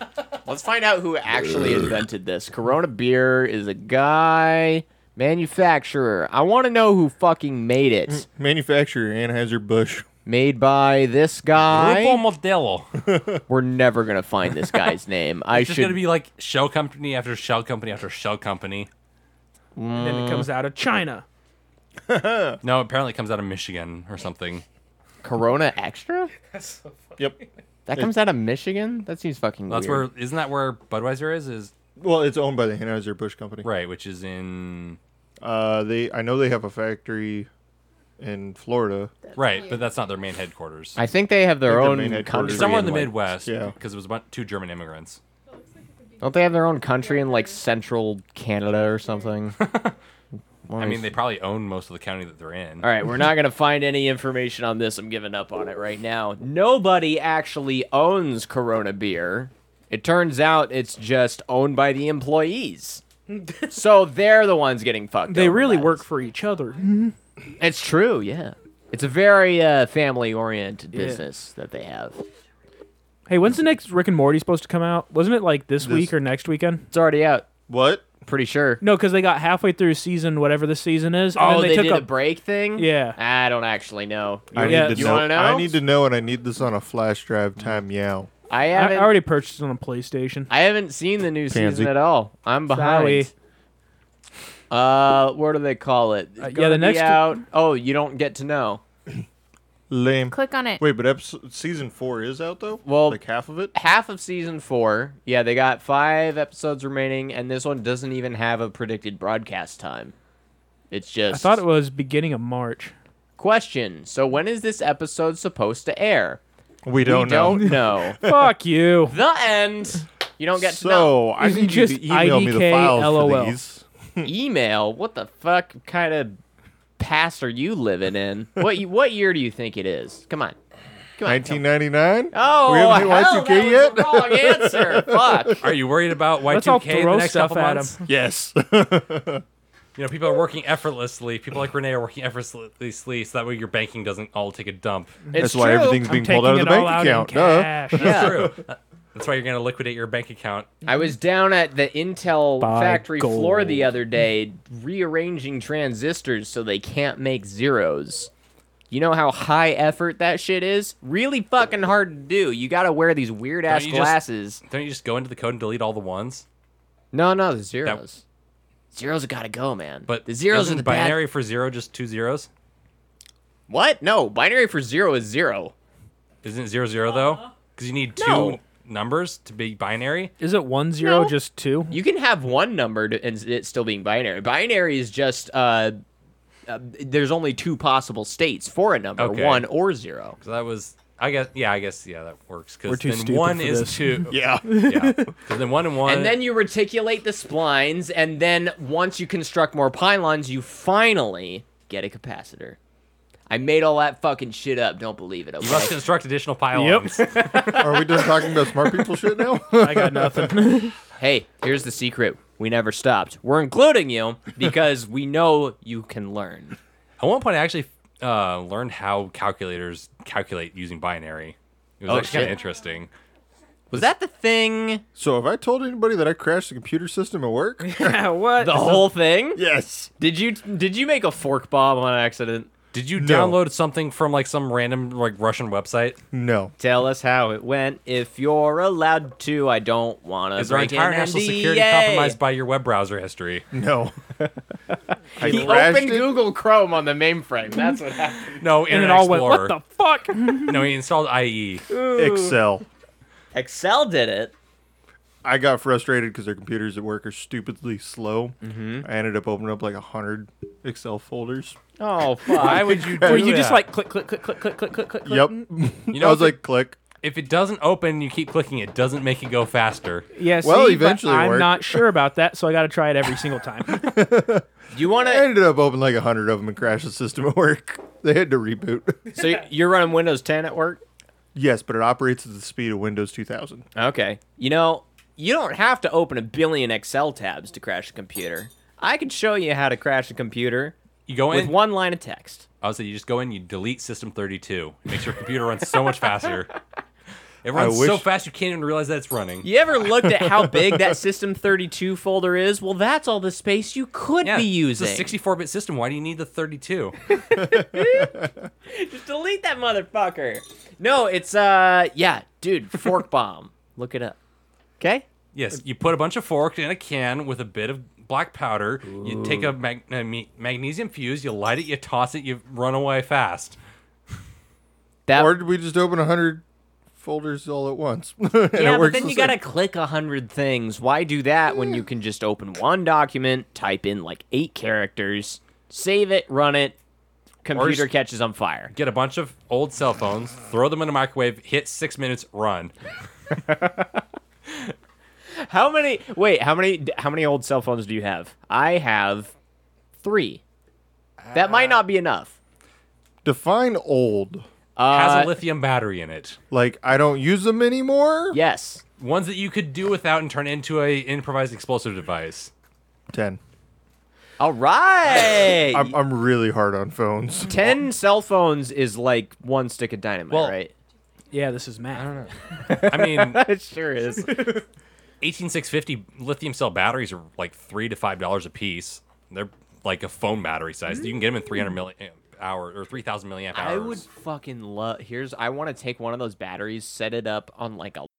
Let's find out who actually invented this. Corona beer is a guy, manufacturer. I want to know who fucking made it. Manufacturer Anheuser-Busch. Made by this guy. Grupo Modelo. We're never gonna find this guy's name. I It's just should. gonna be like shell company after shell company after shell company. And then it comes out of China. No, apparently it comes out of Michigan or something. Corona Extra? Yep. That comes out of Michigan? That seems fucking That's weird. where isn't that where Budweiser is? Is Well, it's owned by the Anheuser-Busch company. right, which is in Uh, they I know they have a factory in Florida. right, but that's not their main headquarters. I think they have their I think their own main headquarters country. is Somewhere in in, the like- Midwest, Yeah. because it was about two German immigrants. Don't they have their own country in like central Canada or something? I mean, they probably own most of the county that they're in. All right, we're not going to find any information on this. I'm giving up on it right now. Nobody actually owns Corona beer. It turns out it's just owned by the employees. So they're the ones getting fucked They over really by work this. for each other. It's true, yeah. It's a very uh, family-oriented Yeah. business that they have. Hey, when's the next Rick and Morty supposed to come out? Wasn't it like this, This- week or next weekend? It's already out. What? Pretty sure. No, because they got halfway through season, whatever this season is. And Oh, then they, took did a a break thing? Yeah. I don't actually know. I Yeah. need to You know. wanna know? I need to know, and I need this on a flash drive. Time meow. I I, haven't. I already purchased it on a PlayStation. I haven't seen the new Pansy. season at all. I'm behind. Sorry. Uh, what do they call it? It's Uh, yeah, gonna the be next- out. Oh, you don't get to know. Lame. Click on it. Wait, but episode season four is out though. Well, like half of it. Half of season four. Yeah, they got five episodes remaining, and this one doesn't even have a predicted broadcast time. It's just. I thought it was beginning of March. Question. So when is this episode supposed to air? We don't we know. don't know. Fuck you. The end. You don't get to So know. I Is it need you just to email me the I D K files LOL? for these. Email? What the fuck kind of past are you living in? What y- what year do you think it is? Come on. Come on. nineteen ninety-nine. Oh, we haven't hit hell, Y two K that yet. was the wrong answer. Fuck. Are you worried about Y Let's two all K in the throw next stuff couple at months? him. Yes. You know, people are working effortlessly. People like Renee are working effortlessly, so that way your banking doesn't all take a dump. It's That's why true. everything's I'm being taking pulled out of the it all bank out in account. Duh. cash. Yeah. That's true. That's why you're going to liquidate your bank account. I was down at the Intel Buy factory floor the gold. other day rearranging transistors so they can't make zeros. You know how high effort that shit is? Really fucking hard to do. You gotta wear these weird ass Don't you just- glasses. Don't you just go into the code and delete all the ones? No, no, the zeros. Zeros gotta go, man. But the zeros are isn't the bad- binary for zero just two zeros? What? No, binary for zero is zero. Isn't it zero zero though? Because you need two No. numbers to be binary. Is it one zero, No. just two? You can have one number to, and it still being binary. Binary is just uh, uh, there's only two possible states for a number, Okay. one or zero. So that was, I guess, yeah, I guess, yeah, that works. We're Because too then stupid one for is this. two. Yeah. Yeah. Because then one and one. And then you reticulate the splines, and then once you construct more pylons, you finally get a capacitor. I made all that fucking shit up. Don't believe it, okay? you must construct additional pylons. Are we done talking about smart people shit now? I got nothing. Hey, here's the secret. We never stopped. We're including you because we know you can learn. At one point, I actually uh, learned how calculators calculate using binary. It was Oh, actually kind shit. of interesting. Was that the thing? So have I told anybody that I crashed the computer system at work? What? The whole thing? Yes. Did you did you make a fork bomb on accident? Did you No. download something from like some random like Russian website? No. Tell us how it went if you're allowed to. I don't want to Is our break entire an national N D A. security compromised by your web browser history? No. I He crashed opened it. Google Chrome on the mainframe. That's what happened. No, And it Internet all went, Explorer. what the fuck? No, he installed I E. Excel. Excel did it. I got frustrated because their computers at work are stupidly slow. Mm-hmm. I ended up opening up like a hundred Excel folders. Oh, fuck. Why would you do Were you just that? like click, click, click, click, click, click, click, click? Yep. click? You know, I was if like, it- click. If it doesn't open, you keep clicking. It doesn't make it go faster. Yeah, Well, see, eventually but it I'm worked. not sure about that, so I got to try it every single time. Do you want I to? ended up opening like a hundred of them and crashed the system at work. They had to reboot. So you're running Windows ten at work? Yes, but it operates at the speed of Windows two thousand. Okay. You know, you don't have to open a billion Excel tabs to crash a computer. I could show you how to crash a computer You go with in. one line of text. I would say you just go in, you delete System thirty-two. It makes your computer run so much faster. It runs I so wish- fast you can't even realize that it's running. You ever looked at how big that System thirty-two folder is? Well, that's all the space you could Yeah, be using. It's a sixty-four bit system. Why do you need the thirty-two? Just delete that motherfucker. No, it's uh, yeah, dude, fork bomb. Look it up. Okay. Yes, you put a bunch of forks in a can with a bit of black powder. You take a mag- uh, me- magnesium fuse, you light it, you toss it, you run away fast. That Or did we just open a hundred folders all at once? And yeah, it but works then the you same. gotta click a hundred things. Why do that when you can just open one document, type in like eight characters, save it, run it, computer just- catches on fire. Get a bunch of old cell phones, throw them in a microwave, hit six minutes, run. How many? Wait, how many? How many old cell phones do you have? I have three. That might not be enough. Define old. Has Uh, a lithium battery in it. Like I don't use them anymore. yes. Ones that you could do without and turn into a improvised explosive device. Ten. All right. I'm I'm really hard on phones. Ten cell phones is like one stick of dynamite, Well, right? Yeah, this is math. I don't know. I mean, It sure is. eighteen six fifty lithium cell batteries are like three to five dollars a piece. They're like a phone battery size. You can get them in three hundred milliamp hour or three thousand milliamp hours. I would fucking love. Here's. I want to take one of those batteries, set it up on like a.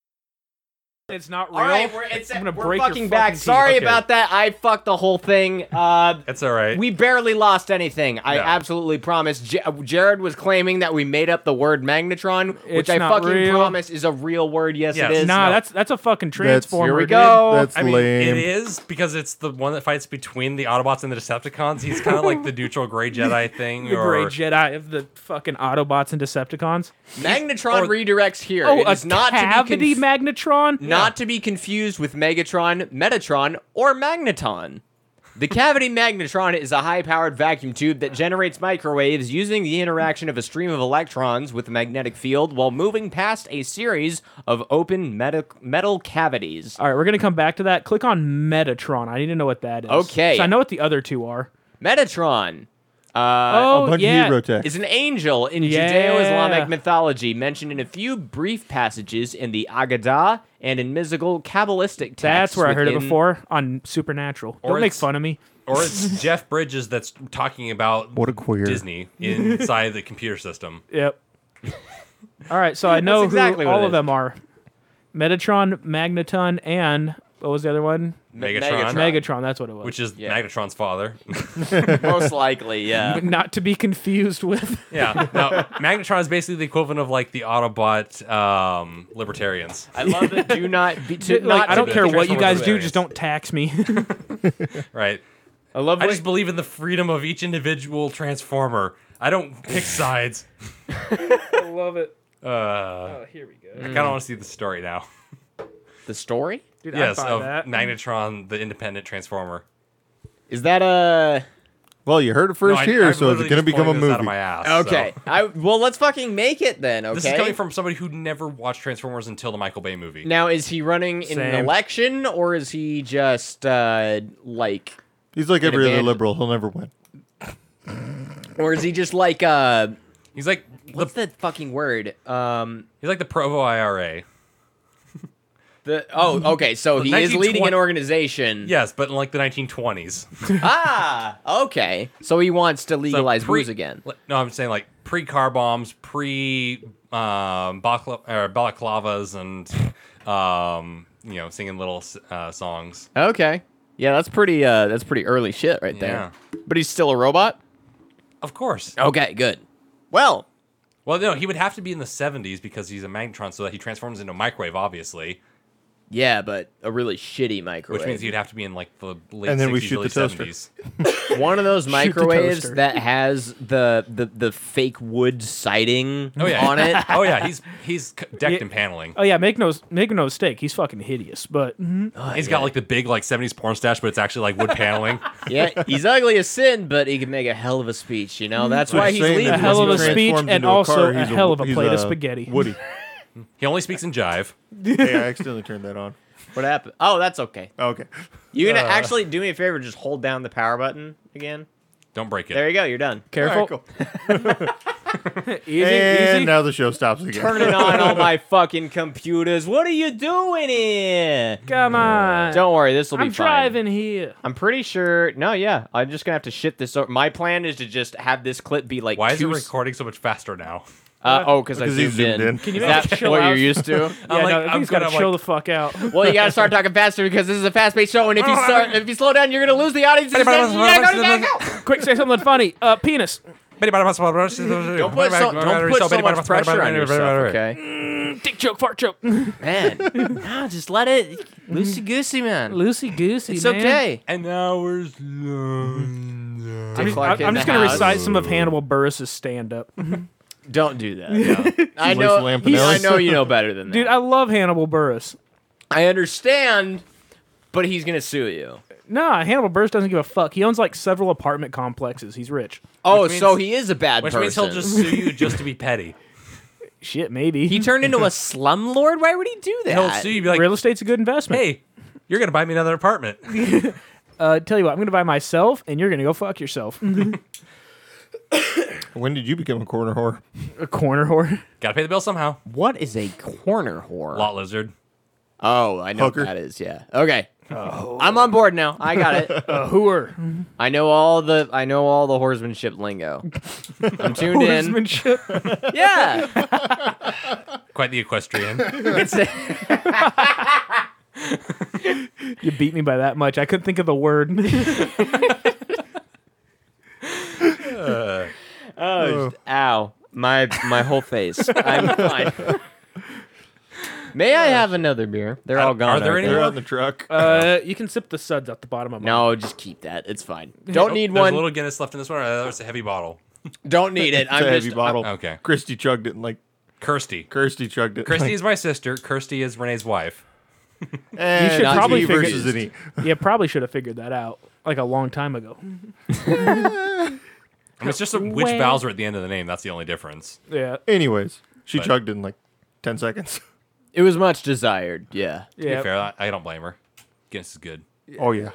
It's not real. All right, we're, it's, I'm gonna we're break your fucking back. fucking teeth. Sorry Okay. about that. I fucked the whole thing. Uh, That's all right. we barely lost anything. I Yeah. absolutely promise. J- Jared was claiming that we made up the word magnetron, which It's I not fucking real. promise is a real word. Yes, Yes. it is. Nah, No. that's that's a fucking transformer. Here we dude. go. That's I mean, lame. it is because it's the one that fights between the Autobots and the Decepticons. He's kind of like the neutral gray Jedi thing. The or great Jedi of the fucking Autobots and Decepticons. Magnetron or- redirects here. Oh, it a is not to be cavity conf- magnetron. Not to be confused with Megatron, Metatron, or Magneton. The cavity magnetron is a high-powered vacuum tube that generates microwaves using the interaction of a stream of electrons with a magnetic field while moving past a series of open meta- metal cavities. All right, we're gonna come back to that. Click on Metatron. I need to know what that is. Okay. So I know what the other two are. Metatron oh, Bunch yeah. of Eurotech. is an angel in Yeah. Judeo-Islamic mythology mentioned in a few brief passages in the Agadah and in mystical Kabbalistic texts. That's where I heard it within- before on Supernatural. Or Don't make it's- fun of me. or it's Jeff Bridges that's talking about What a queer. Disney inside the computer system. Yep. All right, so I know exactly who what it all of is. them are. Metatron, Magneton, and what was the other one? Megatron, Megatron. That's what it was. which is Yeah. Magnetron's father. Most likely, yeah. not to be confused with. Yeah. Now, Magnetron is basically the equivalent of like the Autobot um, libertarians. I love that. Do not be. To, like, not I to don't be care what you Transformers guys do, hilarious. just don't tax me. Right. I love. I what- just believe in the freedom of each individual transformer. I don't pick sides. I love it. Uh, Oh, here we go. I kind of want to see the story now. the story. Dude, yes, I'd buy of that. Magnetron, the independent transformer. Is that a? Well, you heard it first No, I- here, I'm so it's literally going to just become a pulling this movie. Out of my ass, Okay. so. I well, let's fucking make it then. Okay. This is coming from somebody who never watched Transformers until the Michael Bay movie. Now, is he running in an Same. election or is he just uh like, He's like In every a other band. liberal. He'll never win. or is he just like uh? He's like What's the fucking word? Um. he's like the Provo I R A. The oh okay, so he is nineteen leading an twenty organization. Yes, but in like the nineteen twenties. Ah, okay. So he wants to legalize booze again. No, I'm saying like pre car bombs, pre um, bakla- or balaclavas, and um, you know, singing little uh, songs. Okay. Yeah, that's pretty. Uh, that's pretty early shit right there. But he's still a robot. Of course. Okay, good. Well, Well, no, he would have to be in the seventies because he's a magnetron, so that he transforms into a microwave, obviously. yeah, but a really shitty microwave. Which means he'd have to be in like the late And then we sixties, shoot early the toaster. seventies. one of those the microwaves toaster. that has the, the the fake wood siding Oh yeah, on it. Oh yeah, he's he's c- decked Yeah. in paneling. Oh yeah, make no make no mistake. He's fucking hideous, but He's got like the big like seventies porn stash, but it's actually like wood paneling. Yeah, he's ugly as sin, but he can make a hell of a speech. You know, that's So why you're he's saying leading. that a hell of a once he speech transforms and into a also car, a he's hell of a he's plate of spaghetti. Woody. He only speaks in jive. Hey, I accidentally turned that on. What happened? Oh, that's okay. Okay. You gonna Uh. actually do me a favor? Just hold down the power button again. Don't break it. There you go. You're done. Careful. All right, cool. Easy, and easy. now the show stops again. Turning on all my fucking computers. What are you doing here? Come on. Don't worry, this will be I'm fine. driving here. I'm pretty sure. No, yeah. I'm just gonna have to ship this over. My plan is to just have this clip be like. Why is it two s- recording so much faster now? Uh, oh, because I Because he zoomed, zoomed in. in. Can you Is make that it chill what out? you're used to? I'm Yeah, like, no, I I'm think he's got to gonna, chill like- the fuck out. Well, you gotta start talking faster because this is a fast-paced show, and if you start, if you slow down, you're gonna lose the audience. You gotta go, you gotta go. Quick, say something funny. Uh, penis. Don't Don't put so, don't put so much pressure on yourself, okay? Dick joke, fart joke. Man, no, just let it loosey goosey, man. Loosey goosey. It's okay. And now we're I'm Dick just, Clark in I'm the just gonna house. recite some of Hannibal Buress's stand-up. Don't do that. No. I know. Lampanelli. I know you know better than that. Dude, I love Hannibal Buress. I understand, but he's gonna sue you. Nah, Hannibal Buress doesn't give a fuck. He owns like several apartment complexes. He's rich. Oh, Which means- so he is a bad Which person. means he'll just sue you just to be petty. Shit, maybe. He turned into a slumlord. Why would he do that? He'll sue you, be like, Real estate's a good investment. hey, you're gonna buy me another apartment. Uh, tell you what, I'm gonna buy myself, and you're gonna go fuck yourself. When did you become a corner whore? A corner whore. Gotta pay the bill somehow. What is a corner whore? Lot lizard. Oh, I know Hooker. what that is. Yeah. Okay. I'm on board now. I got it. A whore. I know all the I know all the horsemanship lingo. I'm tuned in. Horsemanship. Yeah. Quite the equestrian. It's You beat me by that much. I couldn't think of the word. oh, ow. My my whole face. I'm fine. May I have another beer? They're all gone. Are there aren't any they? They're on the truck. uh, you can sip the suds at the bottom of mine. No, just keep that. It's fine. Don't need There's one. a little Guinness left in this one. Or there's a heavy bottle. Don't need it. It's I'm a heavy just bottle. Okay. Christy chugged it and like Kirsty. Kirsty chugged it. Kirsty is my sister. Kirsty is Renee's wife. and You should not probably me figure- versus any. Yeah, probably should have figured that out like a long time ago. I mean, it's just a, which Well- vowels are at the end of the name. That's the only difference. Yeah. Anyways, she But- chugged it in like ten seconds. It was much desired. Yeah. To be Yeah. fair, I, I don't blame her. Guinness is good. Oh yeah.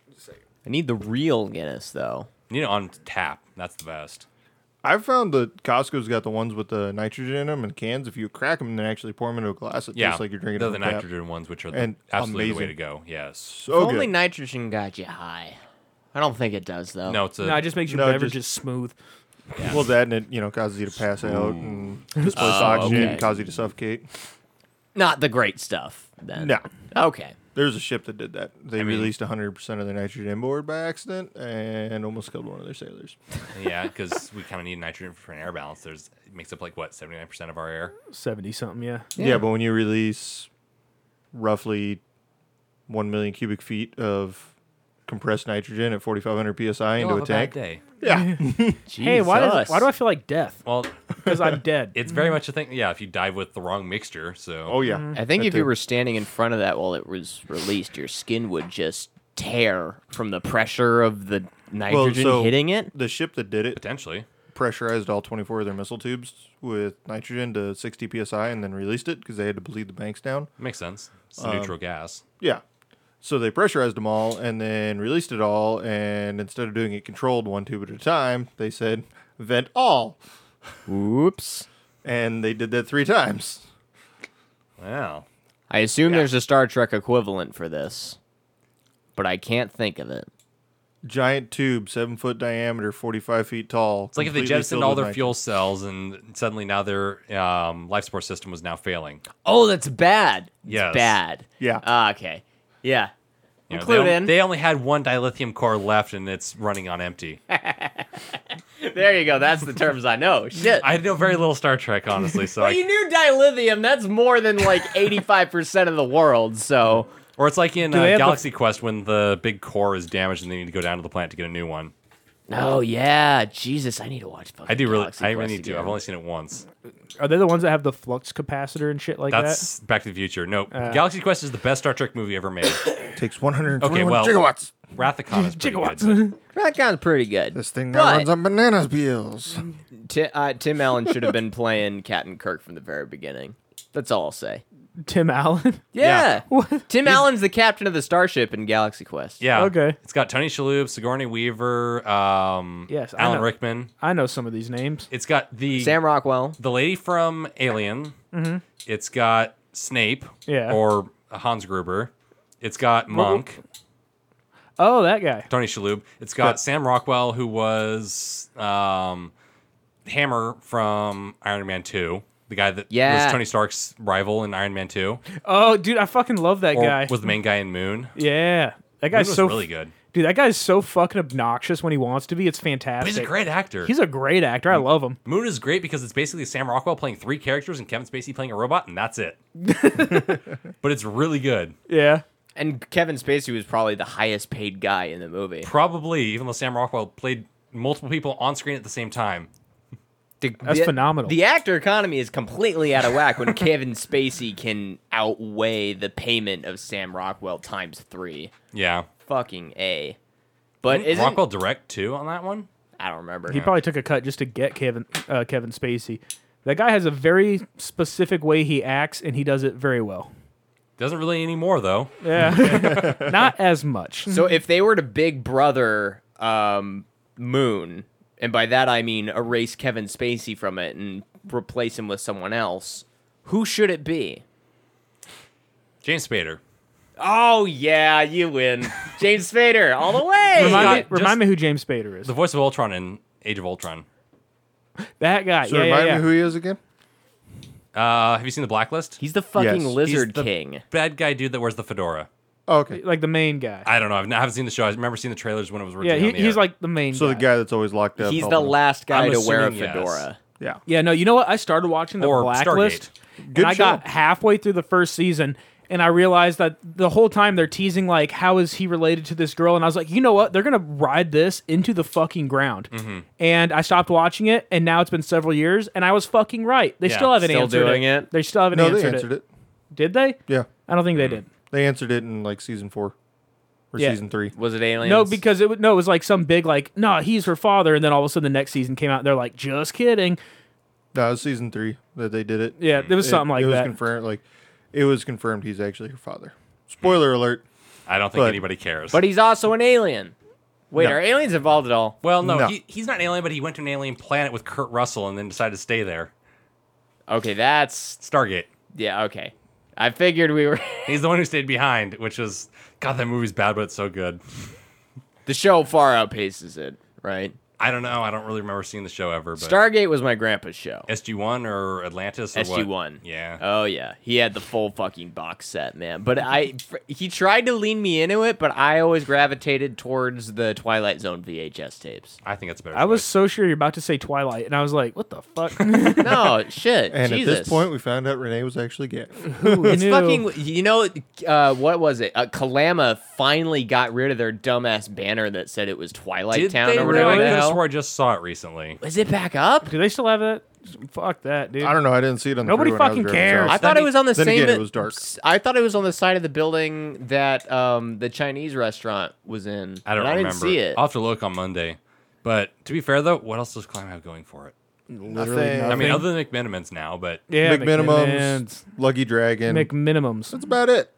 I need the real Guinness though. You need it on tap. That's the best. I've found that Costco's got the ones with the nitrogen in them and cans. If you crack them and then actually pour them into a glass, it Yeah. tastes like you're drinking They're it the from tap. nitrogen ones, which are the, And absolutely the way to amazing. go. Yes. So If only good. nitrogen got you high. I don't think it does though. No, it's a. No, it just makes your No, beverages just- smooth. Well, that and it you know causes you to pass out and displace Oh, oxygen, okay. cause you to suffocate. Not the great stuff then. No. Okay. There's a ship that did that. They I mean- released one hundred percent of their nitrogen inboard by accident and almost killed one of their sailors. yeah, because we kind of need nitrogen for an air balance. There's it makes up like what seventy-nine percent of our air. seventy something, yeah. Yeah. but when you release roughly one million cubic feet of compressed nitrogen at forty-five hundred P S I into You'll a have a bad tank. day. Yeah. Hey, why, does, Jesus. why do I feel like death? Well, Because I'm dead. it's very much a thing. Yeah, if you dive with the wrong mixture. So. Oh, yeah. I think That if you too. were standing in front of that while it was released, your skin would just tear from the pressure of the nitrogen so- hitting it. The ship that did it Potentially. pressurized all twenty-four of their missile tubes with nitrogen to sixty P S I and then released it because they had to bleed the banks down. Makes sense. It's Um, a neutral gas. Yeah. So they pressurized them all and then released it all. And instead of doing it controlled one tube at a time, they said, vent all. Oops. And they did that three times. Wow. I assume there's a Star Trek equivalent for this, but I can't think of it. Giant tube, seven foot diameter, forty-five feet tall. It's like if they completely jettisoned filled all with their nitrogen. fuel cells and suddenly now their um, life support system was now failing. Oh, that's bad. It's Yes. bad. Yeah. Ah, okay. Yeah. You know, Include they, in. on- they only had one dilithium core left and it's running on empty. There you go. That's the terms I know. Shit. I know very little Star Trek, honestly. So well, I, you knew dilithium. That's more than like eighty-five percent of the world. So or it's like in Do uh, they have the- Galaxy Quest when the big core is damaged and they need to go down to the planet to get a new one. Oh yeah, Jesus! I need to watch. I do really, Galaxy I really Quest need to. again. I've only seen it once. Are they the ones that have the flux capacitor and shit like That's Back to the Future. Nope. Uh, Galaxy Quest is the best Star Trek movie ever made. Takes one hundred Okay, twenty-one well, gigawatts. Wrath of Khan is pretty Gigawatts. good. That sounds pretty good. This thing But- now runs on bananas peels. Ti uh, Tim Allen should have been playing Captain Kirk from the very beginning. That's all I'll say. Tim Allen. Yeah. Tim Allen's the captain of the starship in Galaxy Quest. Yeah. Okay. It's got Tony Shalhoub, Sigourney Weaver, um, Yes, I Alan know. Rickman. I know some of these names. It's got the Sam Rockwell. the lady from Alien. Mm-hmm. It's got Snape. Yeah. Or Hans Gruber. It's got Monk. Oh, that guy. Tony Shalhoub. It's got Got- Sam Rockwell, who was um, Hammer from Iron Man two. The guy that Yeah. was Tony Stark's rival in Iron Man two. Oh, dude, I fucking love that Or guy. was the main guy in Moon. yeah, that Moon guy's was so really good. Dude, that guy's so fucking obnoxious when he wants to be. It's fantastic. But he's a great actor. He's a great actor. I love him. Moon is great because it's basically Sam Rockwell playing three characters and Kevin Spacey playing a robot, and that's it. But it's really good. Yeah. And Kevin Spacey was probably the highest paid guy in the movie. Probably, even though Sam Rockwell played multiple people on screen at the same time. The, That's the- phenomenal. The actor economy is completely out of whack when Kevin Spacey can outweigh the payment of Sam Rockwell times three. Yeah. Fucking A. But Didn't isn't Rockwell direct too on that one? I don't remember. He probably took a cut just to get Kevin uh, Kevin Spacey. That guy has a very specific way he acts, and he does it very well. Doesn't really anymore though. Yeah, not as much. So if they were to Big Brother um, Moon, and by that I mean erase Kevin Spacey from it and replace him with someone else, who should it be? James Spader. Oh yeah, you win, James Spader, all the way. Remind, me, Just- remind me who James Spader is. The voice of Ultron in Age of Ultron. That guy. So yeah, remind yeah, yeah. me who he is again. Uh, have you seen The Blacklist? He's the fucking Yes. lizard He's the king. Bad guy dude that wears the fedora. Oh, okay. Like the main guy. I don't know. I've n- I haven't seen the show. I remember seeing the trailers when it was Yeah, originally he, on the he's air. like the main So guy. the guy that's always locked up. He's the helping him. last guy I'm to wear a assuming yes. fedora. Yeah. Yeah, no, you know what? I started watching The Or Blacklist, Stargate. and Good I show. got halfway through the first season, and I realized that the whole time they're teasing, like, how is he related to this girl? And I was like, you know what? They're going to ride this into the fucking ground. Mm-hmm. And I stopped watching it, and now it's been several years, and I was fucking right. They Yeah. still haven't Still answered doing it. it? They still haven't No, answered, they answered it. Did they? Yeah, I don't think Mm. they did. they answered it in like season four or Yeah. season three. Was it aliens? No, because it was, no, it was like some big, like, no, he's her father, and then all of a sudden the next season came out, and they're like, just kidding. No, it was season three that they did it. Yeah, there was It- something like it was that. confirmed. Like it was confirmed he's actually her father. Spoiler alert. I don't think But- anybody cares. but he's also an alien. Wait, No. are aliens involved at all? well, no, No. He, he's not an alien, but he went to an alien planet with Kurt Russell and then decided to stay there. Okay, that's Stargate. yeah. Okay, I figured we were. He's the one who stayed behind, which was God. That movie's bad, but it's so good. The show far outpaces it, right? I don't know. I don't really remember seeing the show ever. But Stargate was my grandpa's show. S G one or Atlantis or S G what? one. Yeah. Oh yeah, he had the full fucking box set, man. But I, he tried to lean me into it, but I always gravitated towards the Twilight Zone V H S tapes. I think it's a better. I was choice. so sure you're about to say Twilight, and I was like, what the fuck? No shit, And Jesus. at this point, we found out Renee was actually gay. It's knew? fucking. You know, uh, what was it? Uh, Kalama finally got rid of their dumbass banner that said it was Twilight Did Town they or really? whatever the I hell. swore I just saw it recently. Is it back up? Do they still have that? Fuck that, dude. I don't know. I didn't see it on the Nobody freeway when I was fucking driving cares. south. I thought it was on the Then same. again, it was dark. I thought it was on the side of the building that um, the Chinese restaurant was in. I don't and I remember. didn't see it. I'll have to look on Monday. But to be fair, though, what else does Climb have going for it? Nothing. I mean, other than McMinimans now, but Yeah, McMinimums, Lucky Dragon. McMinimums. That's about it.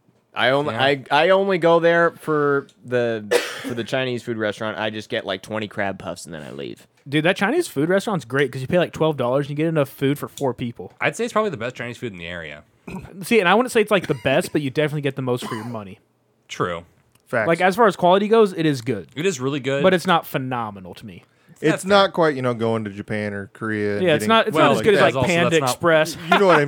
I only Yeah. I, I only go there for the for the Chinese food restaurant. I just get like twenty crab puffs and then I leave. Dude, that Chinese food restaurant's great because you pay like twelve dollars and you get enough food for four people. I'd say it's probably the best Chinese food in the area. See, and I wouldn't say it's like the best, but you definitely get the most for your money. True. Facts. Like, as far as quality goes, it is good, It is really good. but it's not phenomenal to me. it's That's not quite, you know, going to Japan or Korea. and Yeah, it's getting- not. It's well, not as good as that like is also- Panda that's not- Express. You know what I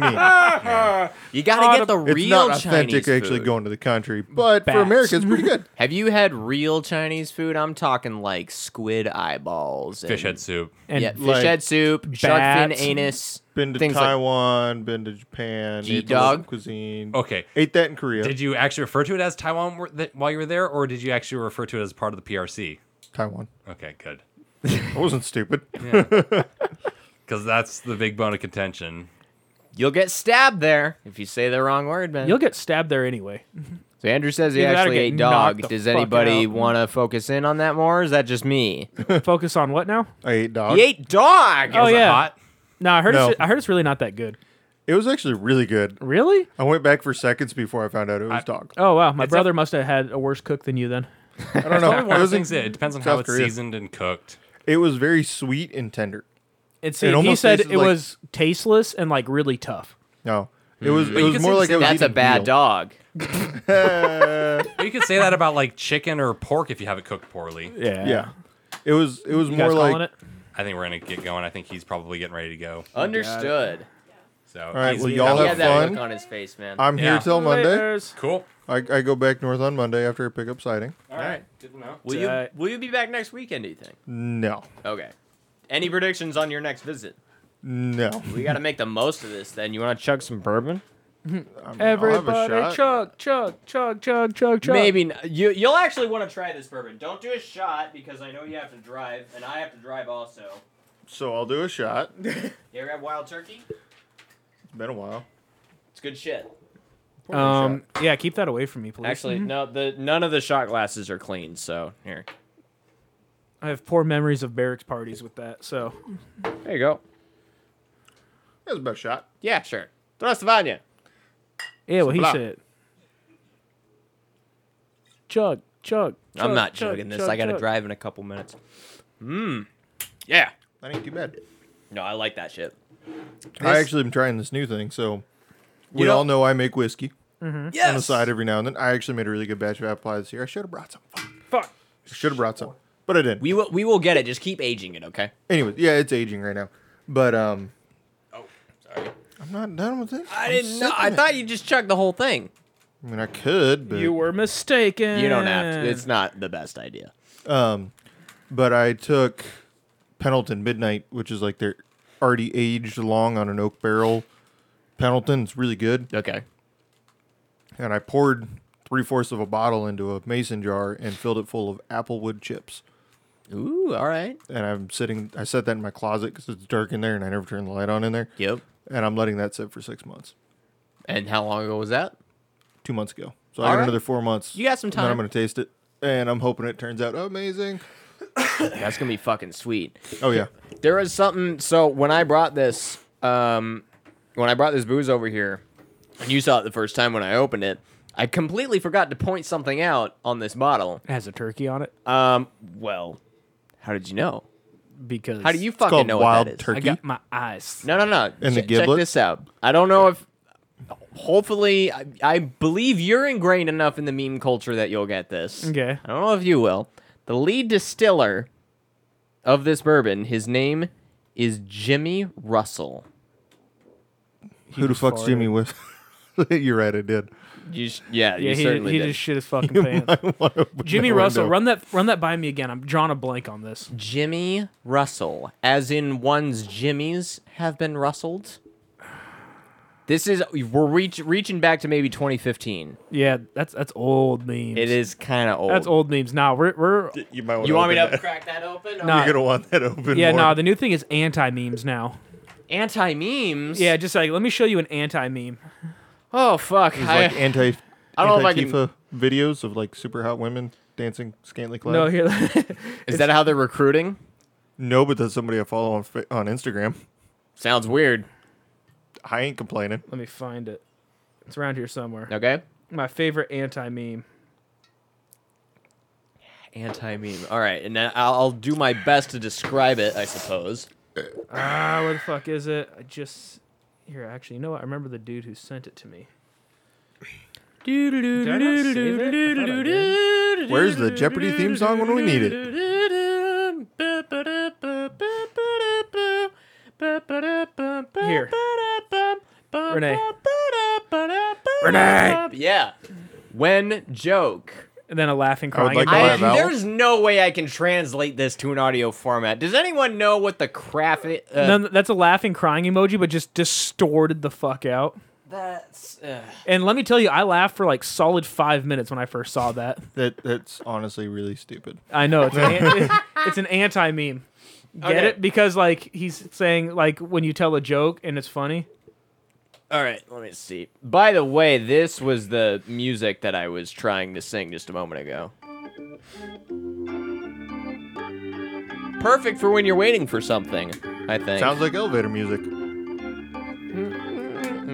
mean? You gotta get the It's real not authentic Chinese actually food. going to the country, but Bats. for America, it's pretty good. Have you had real Chinese food? I'm talking like squid eyeballs, and, fish head soup. And yeah, fish like head soup, shark fin bats. anus. Been to things like- Taiwan, been to Japan, G ate the dog? local cuisine. Okay. Ate that in Korea. Did you actually refer to it as Taiwan were- that- while you were there, or did you actually refer to it as part of the P R C? Taiwan. Okay, good. I wasn't stupid. Because that's the big bone of contention. You'll get stabbed there if you say the wrong word, man. You'll get stabbed there anyway. So Andrew says he Either that or actually get ate knocked dog. the Does fuck anybody out. want to focus in on that more, or is that just me? Focus on what now? I ate dog. He ate dog. Oh Was it yeah. hot? No, I heard. No. It's, I heard it's really not that good. It was actually really good. Really? I went back for seconds before I found out it was dog. Oh wow, my It's brother a- must have had a worse cook than you then. I don't know. Probably one It of was those in things that it depends on South how it's Korea. seasoned and cooked. It was very sweet and tender. And see, It he almost said tasted it like- was tasteless and like really tough. No, it was. But It you was could more say like I was That's a eating bad veal. dog. But you could say that about like chicken or pork if you have it cooked poorly. Yeah. Yeah, it was. It was You more guys like. calling it? I think we're gonna get going. I think he's probably getting ready to go. Understood. So All right, he's- well, y'all He have had that fun. look on his face, man. I'm Yeah. here till Monday. Laters. Cool. I, I go back north on Monday after I pick up siding. All right. Good to know. Will you Tight. will you be back next weekend? Do you think? No, Okay. Any predictions on your next visit? no. We got to make the most of this. Then you want to chug some bourbon? Everybody, shot. chug, chug, chug, chug, chug, chug. Maybe n- you. You'll actually want to try this bourbon. Don't do a shot because I know you have to drive, and I have to drive also. So I'll do a shot. You ever have wild turkey? It's been a while. It's good shit. Um, yeah, keep that away from me, please. Actually, no. The none of the shot glasses are clean. So here, I have poor memories of barracks parties with that. So there you go. That was about a shot. Yeah, sure. Здравствуйте. yeah, well, he Blah. said, chug, chug. I'm chug, not chug, chugging this. chug, I got to chug. drive in a couple minutes. Mmm. Yeah. That ain't too bad. No, I like that shit. I actually am trying this new thing. So we You know- all know I make whiskey on the Yes. side every now and then. I actually made a really good batch of apple pie this year. I should have brought some. Fuck. Fuck. Should have brought some, but I didn't. We will. We will get it. Just keep aging it, okay? Anyways, yeah, it's aging right now. But um, Oh, sorry. I'm not done with it. I I'm didn't know. sipping I it. thought you just chugged the whole thing. I mean, I could, but You were mistaken. You don't have to. It's not the best idea. um, but I took Pendleton Midnight, which is like they're already aged long on an oak barrel. Pendleton, it's really good. Okay. And I poured three fourths of a bottle into a mason jar and filled it full of applewood chips. Ooh, all right. And I'm sitting, I set that in my closet because it's dark in there and I never turn the light on in there. Yep. And I'm letting that sit for six months. And how long ago was that? Two months ago. So I All got right. another four months. You got some And then I'm time. going to taste it. And I'm hoping it turns out amazing. That's gonna be fucking sweet. Oh, yeah. There was something. So when I brought this, um, when I brought this booze over here, and you saw it the first time when I opened it, I completely forgot to point something out on this bottle. It has a turkey on it Um, well, how did you know? because How do you It's fucking called know wild what that is? I turkey. got my eyes. No, no, no. And the Ch- check giblet? this out. I don't know if. Hopefully, I, I believe you're ingrained enough in the meme culture that you'll get this. Okay. I don't know if you will. The lead distiller of this bourbon, his name is Jimmy Russell. Who the just fuck's farted. Jimmy with? You're right, I did. You sh- yeah, Yeah, you he, certainly he did. just shit his fucking pants. Jimmy Jimmy Russell, run that run that by me again. I'm drawing a blank on this. Jimmy Russell, as in one's jimmies have been rustled. This is we're reach, reaching back to maybe twenty fifteen. Yeah, that's that's old memes. It is kind of old. That's old memes. Nah, we're we're You might You want me to that. crack that open? Nah. You're gonna want that open. yeah. more. Nah, the new thing is anti memes now. Anti memes. Yeah, just like let me show you an anti meme. Oh fuck. There's I, like anti I don't know if I can- Antifa videos of like super hot women dancing scantily clad. No, here. is that how they're recruiting? No, but that's somebody I follow on Fa- on Instagram. Sounds weird. I ain't complaining. Let me find it. It's around here somewhere. Okay. My favorite anti meme. Anti meme. All right, and then I'll, I'll do my best to describe it. I suppose. Ah, where the fuck is it? I just here. Actually, you know what? I remember the dude who sent it to me. Did I not save it? I thought I did. Where's the Jeopardy theme song when we need it? Here. Renee. Renee. Yeah. When joke. And then a laughing I would crying. like to emoji. I, have Vowel? there's no way I can translate this to an audio format. Does anyone know what the craft? Uh, No, that's a laughing crying emoji, but just distorted the fuck out. that's. Uh, And let me tell you, I laughed for like solid five minutes when I first saw that. That that's honestly really stupid. I know it's an, it's an anti meme. Get Okay. it? Because like he's saying like when you tell a joke and it's funny. all right, let me see. By the way, this was the music that I was trying to sing just a moment ago. Perfect for when you're waiting for something, I think. Sounds like elevator music.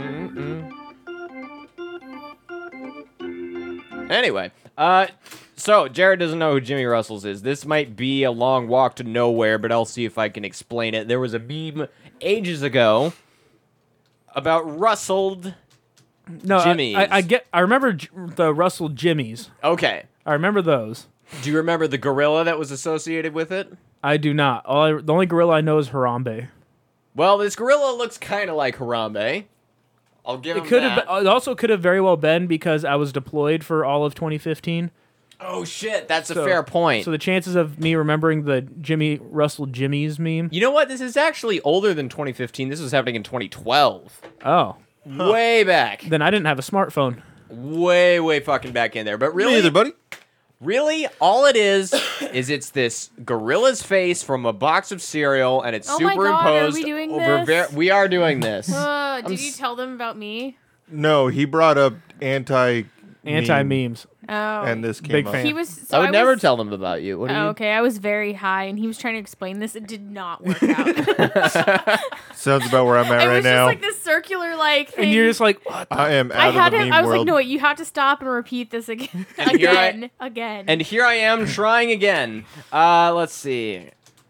Anyway, uh, so Jared doesn't know who Jimmy Russell's is. This might be a long walk to nowhere, but I'll see if I can explain it. There was a meme ages ago about rustled No, I, Jimmy's. I, I get. I remember J- the Russell Jimmies. Okay. I remember those. Do you remember the gorilla that was associated with it? I do not. All I, the only gorilla I know is Harambe. Well, this gorilla looks kind of like Harambe. I'll give It him could that. have. It also could have very well been because I was deployed for all of twenty fifteen. Oh shit, that's So- a fair point. So the chances of me remembering the Jimmy Russell Jimmy's meme. You know what? This is actually older than twenty fifteen. This was happening in twenty twelve. Oh, Way back. then I didn't have a smartphone. Way, way fucking back in there. But really, Me either, buddy. really, all it is is it's this gorilla's face from a box of cereal, and it's Oh my God, superimposed are we doing over. this? Ver- we are doing this. Uh, did I'm you s- tell them about me? No, he brought up anti Anti meme, memes. Oh, and this came Big up. fan. he was. So I would never was, tell them about you. What do Oh, you? okay, I was very high, and he was trying to explain this. It did not work out. Sounds about where I'm at it right was now. just like this circular like thing. And you're just like, what? I am I out had of the him. meme I was world. like, no, wait, you have to stop and repeat this again, And here I- again, again. And here I am trying again. Uh, let's see.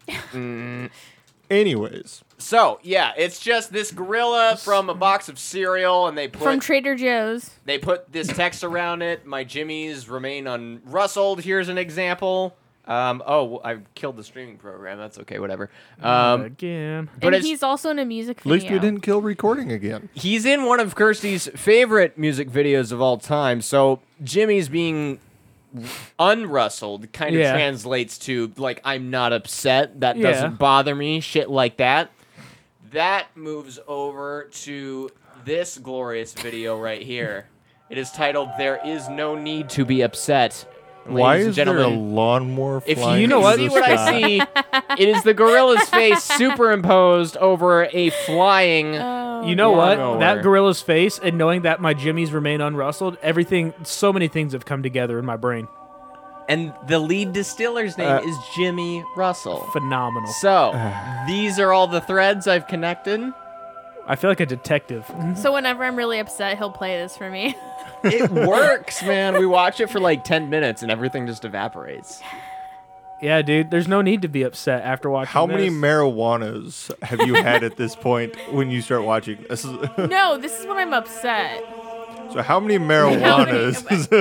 Mm, Anyways, so yeah, it's just this gorilla from a box of cereal, and they put From Trader Joe's. they put this text around it. My Jimmys remain unrustled. Here's an example. Um, oh, I killed the streaming program. That's okay, whatever. Um, Again. but And it's, he's also in a music at video. least we didn't kill recording again. he's in one of Kirsty's favorite music videos of all time. So Jimmy's being unrustled kind of Yeah. translates to like I'm not upset. That Yeah. doesn't bother me. Shit like that. That moves over to this glorious video right here. It is titled "There Is No Need to Be Upset." Ladies Why and is there a gentlemen, lawnmower if flying you know through what, the see what I sky? see, it is the gorilla's face superimposed over a flying. Oh, You know what? Lawnmower. That gorilla's face and knowing that my Jimmys remain unrustled, everything, so many things have come together in my brain. And the lead distiller's name Uh, is Jimmy Russell. Phenomenal. So, these are all the threads I've connected. I feel like a detective. So whenever I'm really upset, he'll play this for me. It works, man. We watch it for like ten minutes and everything just evaporates. Yeah, dude. There's no need to be upset after watching How many this. marijuanas have you had at this point when you start watching this? No, this is when I'm upset. So how many marijuanas?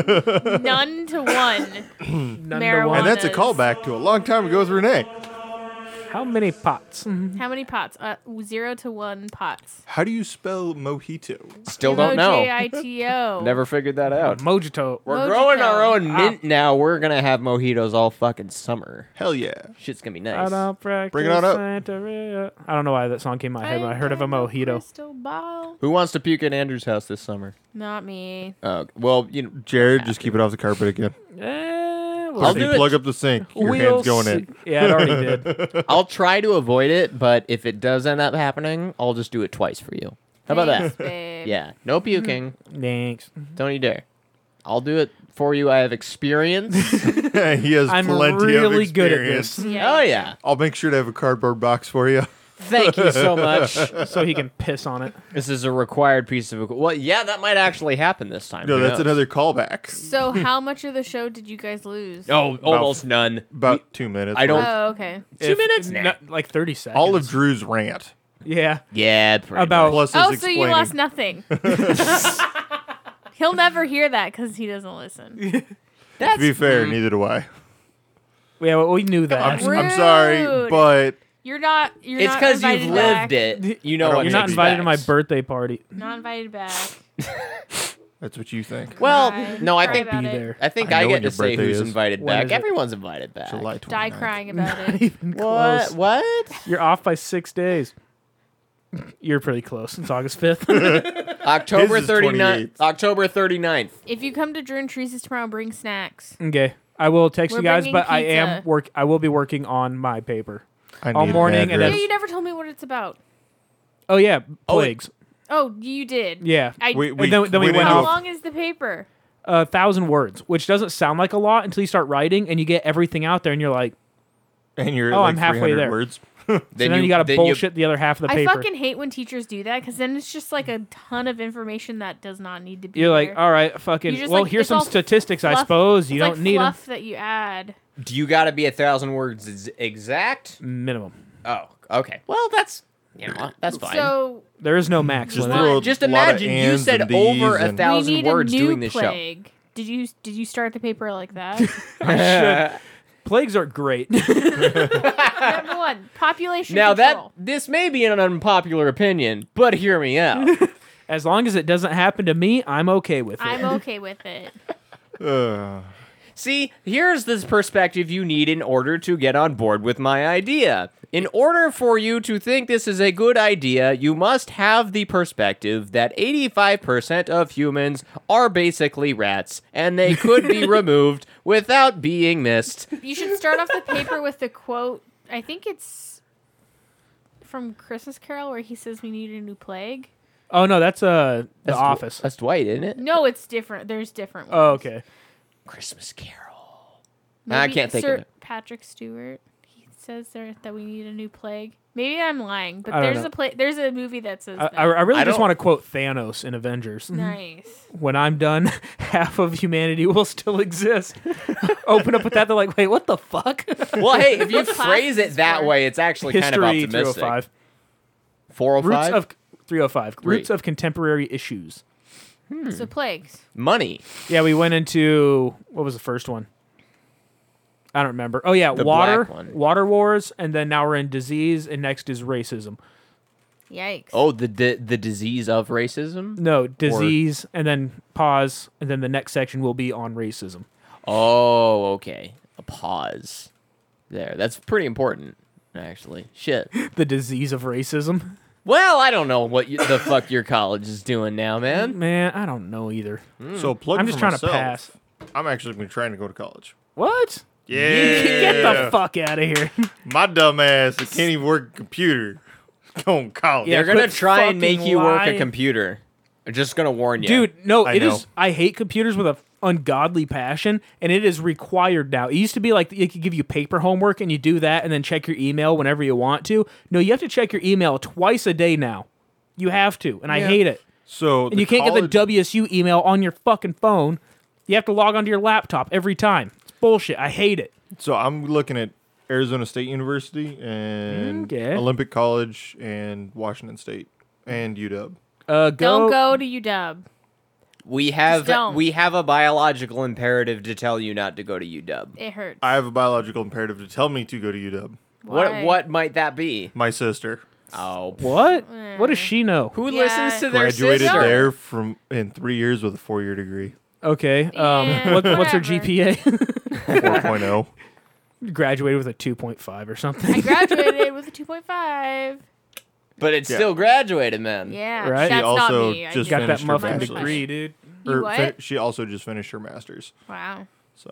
None to one. None to marijuana. one. And that's a Marijuanas. callback to a long time ago with Renee. How many pots? How many pots? Uh, zero to one pots. How do you spell mojito? Still don't know. M O J I T O. Never figured that out. Mojito. We're Mojito. growing our own Ah. mint now. We're gonna have mojitos all fucking summer. Hell yeah. Shit's gonna be I nice. don't practice Bring it on up. Santeria. I don't know why that song came in my head, but I heard of a mojito. Crystal ball. Who wants to puke at Andrew's house this summer? Not me. Oh, well, you know, Jared, just keep it off the carpet again. Eh, we'll I'll see. do it. Plug up the sink. Your We'll hand's going see. in. Yeah, it already did. I'll try to avoid it, but if it does end up happening, I'll just do it twice for you. How about Thanks, that? babe. Yeah, no puking. Thanks. Don't you dare. I'll do it for you. I have experience. He has I'm plenty really of good at experience. this. Yeah. Oh, yeah. I'll make sure to have a cardboard box for you. Thank you so much. So he can piss on it. This is a required piece of equipment. Well, yeah, that might actually happen this time. No, Who that's knows? another callback. So how much of the show did you guys lose? Oh, almost none. About two minutes. I don't- worth. Oh, okay. Two If- minutes? n- Nah. like thirty seconds. All of Drew's rant. Yeah. Yeah, pretty About- much. Plus his Oh, so explaining. you lost nothing. He'll never hear that because he doesn't listen. To be fair, Mm. neither do I. Yeah, well, we knew that. I'm, Rude. I'm sorry, but You're not. You're It's not because invited you've back. lived it. You know I don't what You're to not to invited to my expect. birthday party. Not invited back. that's what you think. Well, Cry. no, I Cry think about Be it. there. I think I I, know get when to your say birthday who's is. invited When back. is it? Everyone's invited back. July Die twenty-ninth. crying about Not it. even close. What? What? You're off by six days. You're pretty close. It's August fifth. October His is thirty-ninth. twenty-eighth. October thirty-ninth. If you come to Drew and Teresa's tomorrow, bring snacks. Okay. I will text We're you guys, bringing but I am pizza. work. I will be working on my paper. I All need morning an and Yeah, address. you never told me what it's about. Oh yeah, plagues. Oh, you did. Yeah, I, We, And then- then we went how off- long is the paper? a thousand words, which doesn't sound like a lot until you start writing and you get everything out there, and you're like, and you're Oh, like I'm halfway three hundred there. words. So then, you, got to then bullshit the other half of the I paper. fucking hate when teachers do that because then it's just like a ton of information that does not need to be. You're like, there. all right, fucking. You just, Well, like, here's it's some all statistics, I fluff- suppose. You it's don't like need them. fluff that you add. Do you got to be a thousand words ex- exact? Minimum. Oh, okay. Well, that's you know that's fine. So There is no max Just limit. throw a Just lot of imagine you ands said and these over a and- we thousand need words a new doing this show. plague. Did you did you start the paper like that? I should. Plagues are great. Number one, population Now control. that this may be an unpopular opinion, but hear me out. As long as it doesn't happen to me, I'm okay with it. I'm okay with it. Uh, See, here's this perspective you need in order to get on board with my idea. In order for you to think this is a good idea, you must have the perspective that eighty-five percent of humans are basically rats, and they could be removed without being missed. You should start off the paper with the quote. I think it's from Christmas Carol where he says we need a new plague. Oh no, that's uh the That's Dw- Office. That's Dwight, isn't it? No, it's different. There's different ones. Oh, okay. Christmas Carol. Maybe I can't think Sir of it. Patrick Stewart. He says there that we need a new plague. Maybe I'm lying, but I don't there's know. a pla- There's a movie that says I, that. I, I really I just don't- want to quote Thanos in Avengers. Nice. When I'm done, half of humanity will still exist. Open up with that, they're like, wait, what the fuck? Well, hey, if you What class phrase is it that for? way, it's actually kind of History three oh optimistic. five. four oh Roots five? of three oh five. Three. Roots of contemporary issues. So plagues. Money. Yeah, we went into what was the first one? I don't remember. Oh yeah, The water, black one. water wars, and then now we're in disease, and next is racism. Yikes. Oh, the di- the disease of racism? No, disease, and then pause, and then the next section will be on racism. Oh, okay. A pause. There. That's pretty important, actually. Shit. The disease of racism. Well, I don't know what you, the fuck your college is doing now, man. Man, I don't know either. So plug I'm for just trying myself. to pass. I'm actually been trying to go to college. What? Yeah. Get the fuck out of here. My dumb ass that can't even work a computer. Going to college. Yeah, They're going to quit try and make fucking you work a lying. computer. I'm just going to warn you. Dude, no, I it is. know. I hate computers with a ungodly passion, and it is required now. It used to be like it could give you paper homework, and you do that, and then check your email whenever you want to. No, you have to check your email twice a day now. You have to, and I Yeah. hate it. So And you can't get the W S U email on your fucking phone. You have to log onto your laptop every time. It's bullshit. I hate it. So I'm looking at Arizona State University and Okay. Olympic College and Washington State and U W. Uh, go. Don't go to U W. we have don't. we have a biological imperative to tell you not to go to U W. It hurts. I have a biological imperative to tell me to go to U W. What Why? what might that be? My sister Oh, What? What does she know? who Yeah. listens to their graduated sister? there from in three years with a four year degree. Okay. Um, Yeah, what, what's her whatever. G P A? four point oh. Graduated with a two point five or I something. graduated with a two point five. But it's Yeah. still graduated, man. Yeah, Right. that's She also not me. I just Got did that finished her muffin bachelor's. degree, dude. You Or what? fin- she also just finished her master's. Wow. So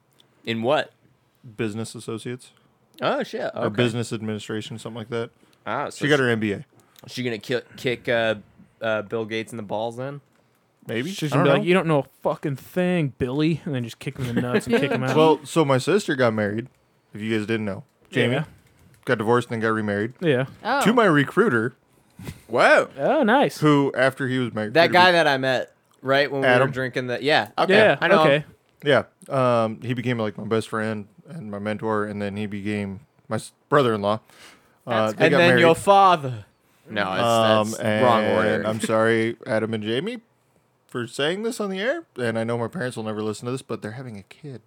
In what? business associates Oh shit. Okay. or business administration, something like that. Ah, so She got her M B A. She gonna kick kick uh, uh, Bill Gates in the balls then? Maybe. She's I gonna don't be like, know. you don't know a fucking thing, Billy, and then just kick him in the nuts and kick him out. Well, so my sister got married. If you guys didn't know, Jamie Yeah. got divorced and then got remarried Yeah. Oh. to my recruiter, Whoa. Oh, nice. who after he was married, That guy that I met, right when we Adam? were drinking the yeah. Okay. Yeah. I know. Okay. yeah, um, he became like my best friend and my mentor, and then he became my s- brother-in-law. Uh, That's they And got then married. your father. No, it's, Um, that's and wrong order. I'm sorry, Adam and Jamie, for saying this on the air. And I know my parents will never listen to this, but they're having a kid.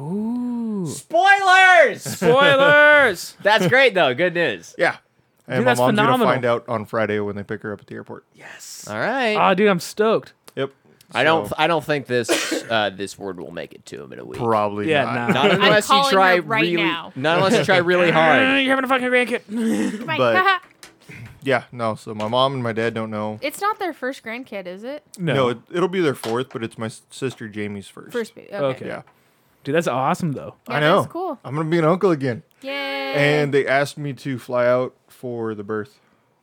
Ooh. Spoilers. Spoilers. That's great though. Good news. Yeah. And Dude, my that's mom's phenomenal. gonna find out on Friday when they pick her up at the airport. Yes. All right. Oh, dude, I'm stoked. Yep. I don't. So, I don't think this uh, this word will make it to him in a week. probably Yeah, not. nah. Not unless you calling try her right really. now. Not unless you try really Uh, hard. You're having a fucking grandkid. Come on. But- Yeah, no. So my mom and my dad don't know. It's not their first grandkid, is it? no. No, it, it'll be their fourth, but it's my s- sister Jamie's first. First baby. Okay. Okay. Yeah. Dude, that's awesome, though. Yeah, I know. That's cool. I'm gonna be an uncle again. Yay. And they asked me to fly out for the birth.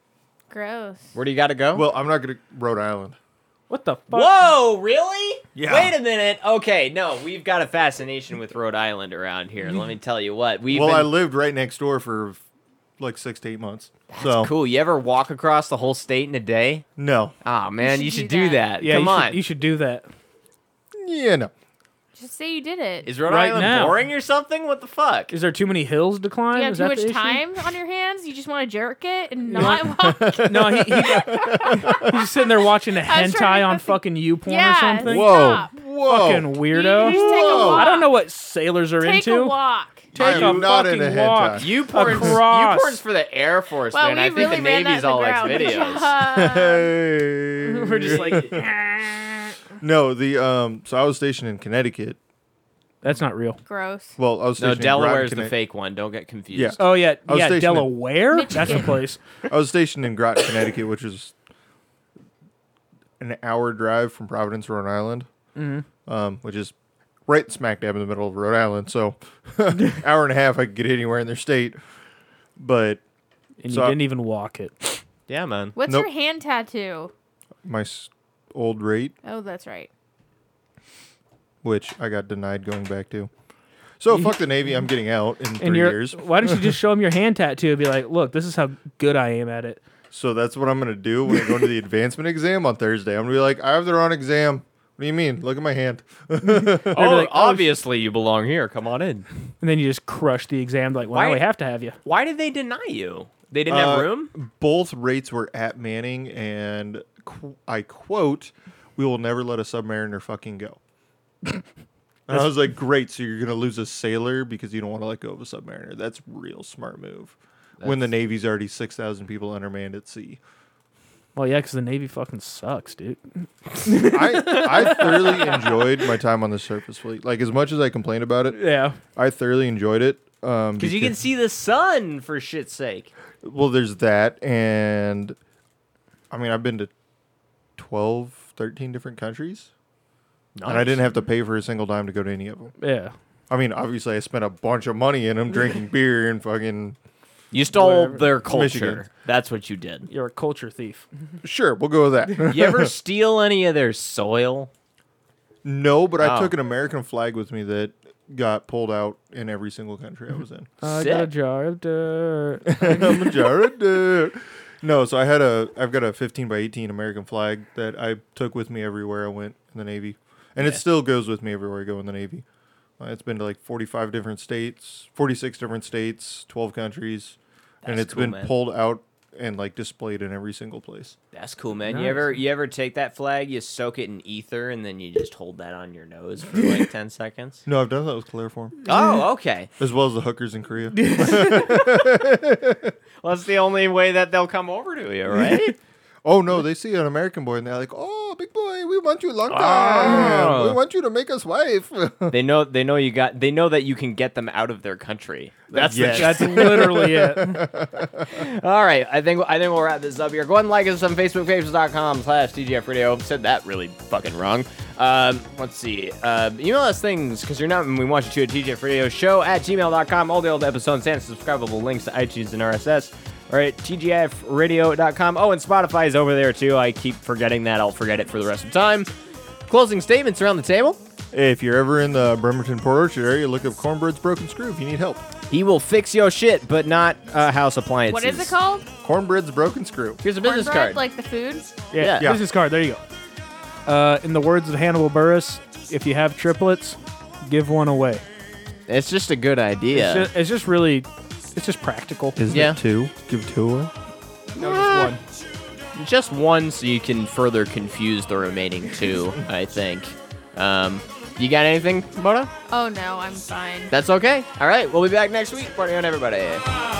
Gross. Where do you got to go? Well, I'm not gonna Rhode Island. What the fuck? Whoa, really? Yeah. Wait a minute. Okay, no, we've got a fascination with Rhode Island around here. Let me tell you what. We've well, been, I lived right next door for like six to eight months. so Cool. You ever walk across the whole state in a day? No. Oh man, should you should do do that. that. Yeah, Come you on. Should, you should do that. Yeah, no. Just say you did it. Is Rhode Right Island now. boring or something? What the fuck? Is there too many hills to climb? Do you have Is too that much the issue? time on your hands? You just want to jerk it and not walk? No, he, he, he's just sitting there watching a I was trying hentai to on think- fucking YouPorn Yeah, or something. Whoa. stop. Whoa. Fucking weirdo. You just take a Whoa. walk. I don't know what sailors are Take into. a walk. Take I'm a not fucking into walk. hentai. You porn's, you Across. porn's for the Air Force, Well, man. we I think really the ran that Navy's in the all like ground. videos. Uh, Hey. We're just like, No, the um. So I was stationed in Connecticut. that's not real. Gross. Well, I was No, stationed in Groton, Delaware's the Connecticut. fake one. Don't get confused. Yeah. Oh yeah, I was yeah, stationed in- Delaware. That's the Michigan. place. I was stationed in Groton, Connecticut, which is an hour drive from Providence, Rhode Island. Mm-hmm. Um, which is right smack dab in the middle of Rhode Island. So, hour and a half, I could get anywhere in their state. But And So you I- didn't even walk it. Yeah, man. What's Nope. your hand tattoo? my s- old rate, Oh, that's right. which I got denied going back to. So fuck the Navy. I'm getting out in And three you're, years. why don't you just show him your hand tattoo and be like, look, this is how good I am at it. So that's what I'm gonna do when I go into the advancement exam on Thursday. I'm gonna be like, I have the wrong exam. What do you mean? Look at my hand. Oh, like, oh, obviously you belong here. Come on in. And then you just crush the exam. Like, well, Why- now we have to have you. Why did they deny you? They didn't have Uh, room? Both rates were at Manning, and qu- I quote, "We will never let a submariner fucking go." And I was like, "Great, so you're gonna lose a sailor because you don't want to let go of a submariner? That's real smart move." When the Navy's already six thousand people undermanned at sea. Well, yeah, because the Navy fucking sucks, dude. I I thoroughly enjoyed my time on the surface fleet. Like as much as I complained about it, Yeah. I thoroughly enjoyed it. Um, Because you can see the sun, for shit's sake. Well, there's that, and I mean, I've been to twelve, thirteen different countries, and I didn't have to pay for a single dime to go to any of them. Yeah. I mean, obviously, I spent a bunch of money in them drinking beer and fucking. You stole Whatever. their culture. Michigan. That's what you did. You're a culture thief. Sure, we'll go with that. You ever steal any of their soil? No, but I Oh. took an American flag with me that got pulled out in every single country I was in. I got a Sick. jar of dirt. I'm a jar of dirt. No, so I had a, I've got a fifteen by eighteen American flag that I took with me everywhere I went in the Navy, and it still goes with me everywhere I go in the Navy. Uh, it's been to like forty-five different states, forty-six different states, twelve countries, and That's it's cool, been man. pulled out and like displayed in every single place. That's cool, man. Nice. You ever you ever take that flag, you soak it in ether, and then you just hold that on your nose for like ten seconds? No, I've done that with chloroform, Oh, okay. as well as the hookers in Korea. Well, that's the only way that they'll come over to you, right? Oh no, they see an American boy and they're like, "Oh, big boy, we want you a long time. Oh. We want you to make us wife." they know they know you got they know that you can get them out of their country. That's Yes. the That's literally it. All right, I think I think we'll wrap this up here. Go ahead and like us on Facebook, facebook.com slash TGF Radio. Said that really fucking wrong. Um, let's see. Uh, email us things because you're not and we want you to at T G F Radio Show at gmail dot com. All the old episodes and subscribable links to iTunes and R S S. All right, T G F radio dot com. Oh, and Spotify is over there too. I keep forgetting that. I'll forget it for the rest of the time. Closing statements around the table. If you're ever in the Bremerton Port Orchard area, look up Cornbread's Broken Screw if you need help. He will fix your shit, but not uh, house appliances. What is it called? Cornbread's Broken Screw. Here's a business Cornbread, card. like the food? Yeah. Yeah. Business card. There you go. Uh, in the words of Hannibal Buress, if you have triplets, give one away. It's just a good idea. It's, just, it's just really, it's just practical. Isn't Yeah. it two? Give two away. No, just one. Just one so you can further confuse the remaining two, I think. Um, you got anything, Bono? Oh no, I'm fine. That's okay. All right, we'll be back next week. Party on, everybody.